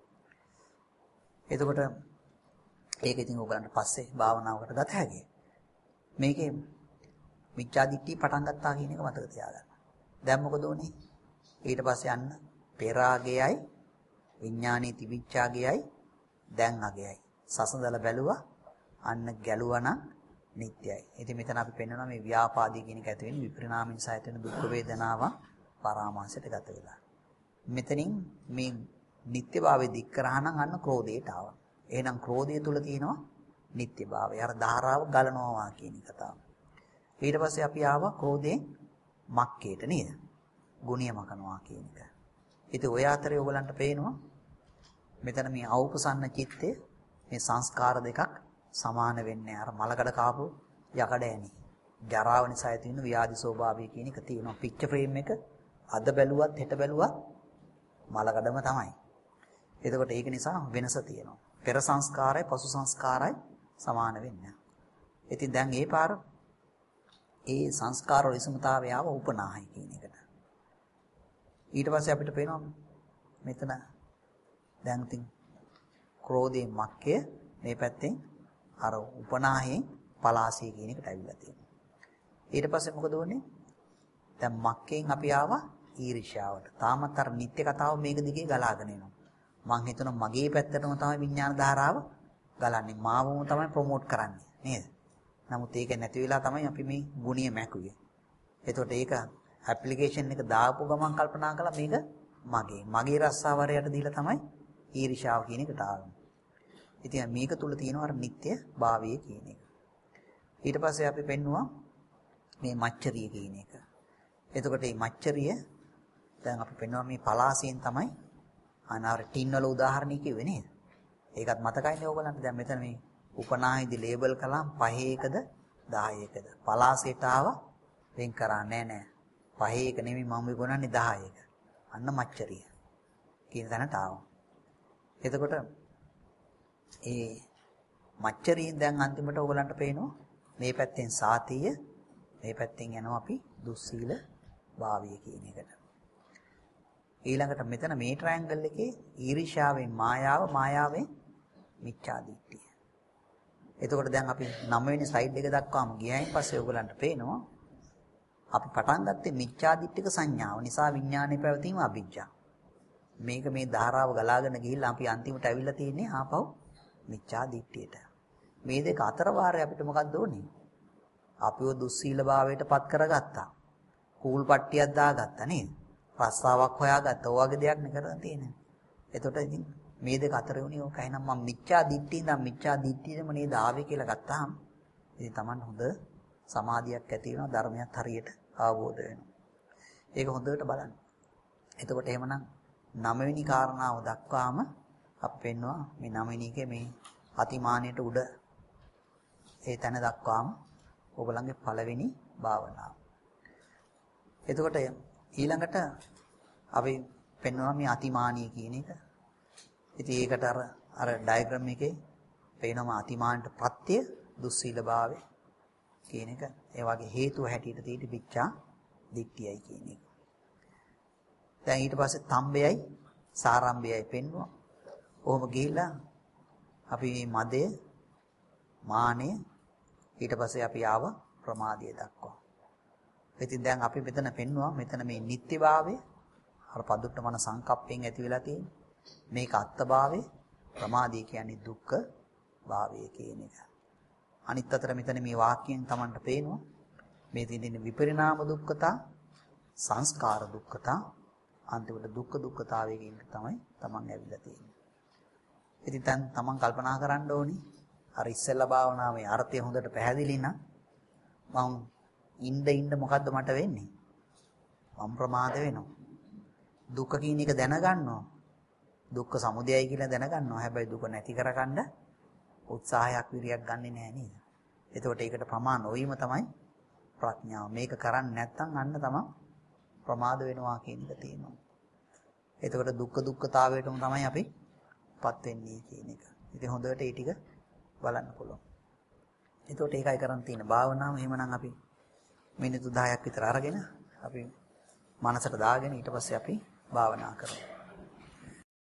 එතකොට ඒක ඉතින් ඔයගලන්ට පස්සේ භාවනාවකට ගත හැකියි. මේකේ මිච්ඡා දිට්ඨිය පටන් ගත්තා කියන එක මතක තියාගන්න. දැන් මොකද උනේ? ඊට පස්සේ යන්න පෙරාගයයි විඥානයේ තිබිච්ඡාගයයි දැන් අගයයි. සසඳලා බැලුවා අන්න ගැලුවා නම් නිට්ටයයි. ඉතින් මෙතන අපි පෙන්වනවා මේ ව්‍යාපාදී කියන එක ඇති වෙන විපරිණාම නිසා ඇති වෙන දුක් වේදනාව පරාමාසයට ගත වෙලා. මෙතනින් මේ නිට්ටයභාවය දික් කරා නම් අන්න ක්‍රෝධයට ආවා. එහෙනම් ක්‍රෝධය තුල තියෙනවා නිට්ටයභාවය. අර ධාරාව ගලනවා කියන කතාව. ඊට පස්සේ අපි ආවා ක්‍රෝධයෙන් මක්කේට නේද? ගුණිය මකනවා කියන එක. ඉතින් ඔය අතරේ ඔයගලන්ට පේනවා මෙතන මේ අවුපසන්න චිත්තේ මේ සංස්කාර දෙකක් සමාන වෙන්නේ. අර මලකඩ කාපු යකඩ ඇනි. ජරාව නිසා ඇති වෙන ව්‍යාධි ස්වභාවය කියන එක තියෙනවා. පික්චර් ෆ්‍රේම් එක අද බැලුවත් හෙට බැලුවත් මලකඩම තමයි. එතකොට ඒක නිසා වෙනස තියෙනවා. පෙර සංස්කාරයි පසු සංස්කාරයි සමාන වෙන්නේ. ඉතින් දැන් ඒ පාර ඒ සංස්කාර වල විසමතාවය ආව උපනාහයි කියන එකට. ඊට පස්සේ අපිට පේනවා මෙතන දැන් තින් ක්‍රෝධේ මක්කය මේ පැත්තෙන් අර උපනාහයෙන් පලාසිය කියන එකට ඇවිල්ලා තියෙනවා. ඊට පස්සේ මොකද වුනේ? දැන් මක්කෙන් අපි ආවා ඊර්ෂ්‍යාවට. තාමත් අර නිත්‍ය කතාව මේක දිගේ ගලාගෙන එනවා. මං හිතනවා මගේ පැත්තටම තමයි විඥාන ධාරාව ගලන්නේ. මාවම තමයි ප්‍රොමෝට් කරන්නේ නේද? නමුත් ඒක නැති වෙලා තමයි අපි මේ ගුණිය මැකුවේ. එතකොට ඒක ඇප්ලිකේෂන් එක දාපු ගමන් කල්පනා කළා මේක මගේ. මගේ රස්සාවරයට දීලා තමයි ඊර්ෂ්‍යාව කියන එකට ආවේ. ඉතින් මේක තුල තියෙනවා අර නිත්‍ය භාවය කියන එක. ඊට පස්සේ අපි පෙන්නුවා මේ මච්චරිය කියන එක. එතකොට මේ මච්චරිය දැන් අපි පෙන්නුවා මේ පලාසියෙන් තමයි අනාර ටින් වල උදාහරණය කිව්වේ නේද? ඒකත් මතකයිනේ ඕගලන්ට. දැන් මෙතන මේ උපනාහිදි ලේබල් කළාම පහේ එකද දහයේ එකද. පලාසයට ආව වෙන් කරා නෑ නෑ. පහේ එක නෙමෙයි මම විගොනන්නේ දහයේ එක. අන්න මච්චරිය කියන තැනට ආවා. එතකොට ඒ මච්චරියෙන් දැන් අන්තිමට ඕගලන්ට පේනවා මේ පැත්තෙන් සාතිය මේ පැත්තෙන් යනවා අපි දුස්සීල භාවය කියන එකට. ඊළඟට මෙතන මේ ට්‍රයැන්ගල් එකේ ඊර්ෂ්‍යාවෙන් මායාව මායාවෙන් මිච්ඡා දිට්ඨිය. එතකොට දැන් අපි නව වෙනි ස්ලයිඩ් එක දක්වාම ගියයින් පස්සේ ඔයගලන්ට පේනවා අපි පටන් ගත්තේ මිච්ඡා දිට්ඨික සංඥාව නිසා විඥානයේ පැවතීම අවිජ්ජා. මේක මේ ධාරාව ගලාගෙන ගිහිල්ලා අපි අන්තිමට ඇවිල්ලා තියෙන්නේ ආපහු මිච්ඡා දිට්ඨියට. මේ දෙක අතර වාරේ අපිට මොකක්ද ඕනේ? අපිව දුස්සීල භාවයට පත් කරගත්තා. කූල් පට්ටියක් දාගත්තා නේද? රස්සාවක් හොයාගත්තා. ඔය වගේ දෙයක් නේ කරලා තියෙන්නේ. එතකොට ඉතින් මේ දෙක අතර උනේ ඕකයි නම් මම මිච්ඡා දිට්ඨිය ඉඳන් මිච්ඡා දිට්ඨියම නේද ආවේ කියලා ගත්තාම ඉතින් Taman හොඳ සමාධියක් ඇති වෙනවා ධර්මයක් හරියට අවබෝධ වෙනවා. ඒක හොඳට බලන්න. එතකොට එහෙමනම් නවවෙනි කාරණාව දක්වාම අපි පෙන්නවා මේ නවවෙනි එකේ මේ අතිමානයට උඩ ඒ තැන දක්වාම ඔයගලන්ගේ පළවෙනි භාවනාව. එතකොට ඊළඟට අපි පෙන්වනවා මේ අතිමානිය කියන එක. ඉතින් ඒකට අර අර ඩයග්‍රෑම් එකේ පේනවා අතිමානට ප්‍රත්‍ය දුස්සීලභාවය කියන එක. ඒ වගේ හේතුව හැටියට තියෙදි පිච්චා දික්තියයි කියන එක. දැන් ඊට පස්සේ තම්බයයි සාරම්භයයි පෙන්වුවා. ඔහොම ගිහිල්ලා අපි මේ මදය මානය ඊට පස්සේ අපි ආව ප්‍රමාදය දක්වා. ඉතින් දැන් අපි මෙතන පෙන්වුවා මෙතන මේ නිත්‍යභාවය අර පදුට්ට මන සංකප්පයෙන් ඇති වෙලා තියෙන මේක අත්භාවය ප්‍රමාදය කියන්නේ දුක්ඛ භාවය කියන එක. අනිත් අතට මෙතන මේ වාක්‍යයෙන් Tamanට පේනවා මේ තියෙන විපරිණාම දුක්ඛතා සංස්කාර දුක්ඛතා අන්තිමට දුක්ඛ දුක්ඛතාවය කියන එක තමයි Taman ඇවිල්ලා තියෙන්නේ. ඉතින් දැන් Taman කල්පනා කරන්න ඕනි අර ඉස්සෙල්ලා භාවනාවේ අර්ථය හොඳට පැහැදිලි නම් මම ඉන්න ඉන්න මොකද්ද මට වෙන්නේ? මම ප්‍රමාද වෙනවා. දුක කියන එක දැනගන්නවා. දුක්ඛ සමුදයයි කියලා දැනගන්නවා. හැබැයි දුක නැති කරගන්න උත්සාහයක් විරියක් ගන්නෙ නෑ නේද? එතකොට ඒකට ප්‍රමාණ නොවීම තමයි ප්‍රඥාව. මේක කරන්නේ නැත්නම් අන්න තමයි ප්‍රමාද වෙනවා කියන එක තියෙනවා. එතකොට දුක්ඛ දුක්ඛතාවයටම තමයි අපි පත් වෙන්නේ කියන එක. ඉතින් හොඳට ඒ ටික බලන්න පුළුවන්. එතකොට ඒකයි කරන් තියෙන භාවනාව. එහෙමනම් අපි මිනිත්තු දහයක් විතර අරගෙන අපි මනසට දාගෙන ඊට පස්සේ අපි භාවනා කරමු.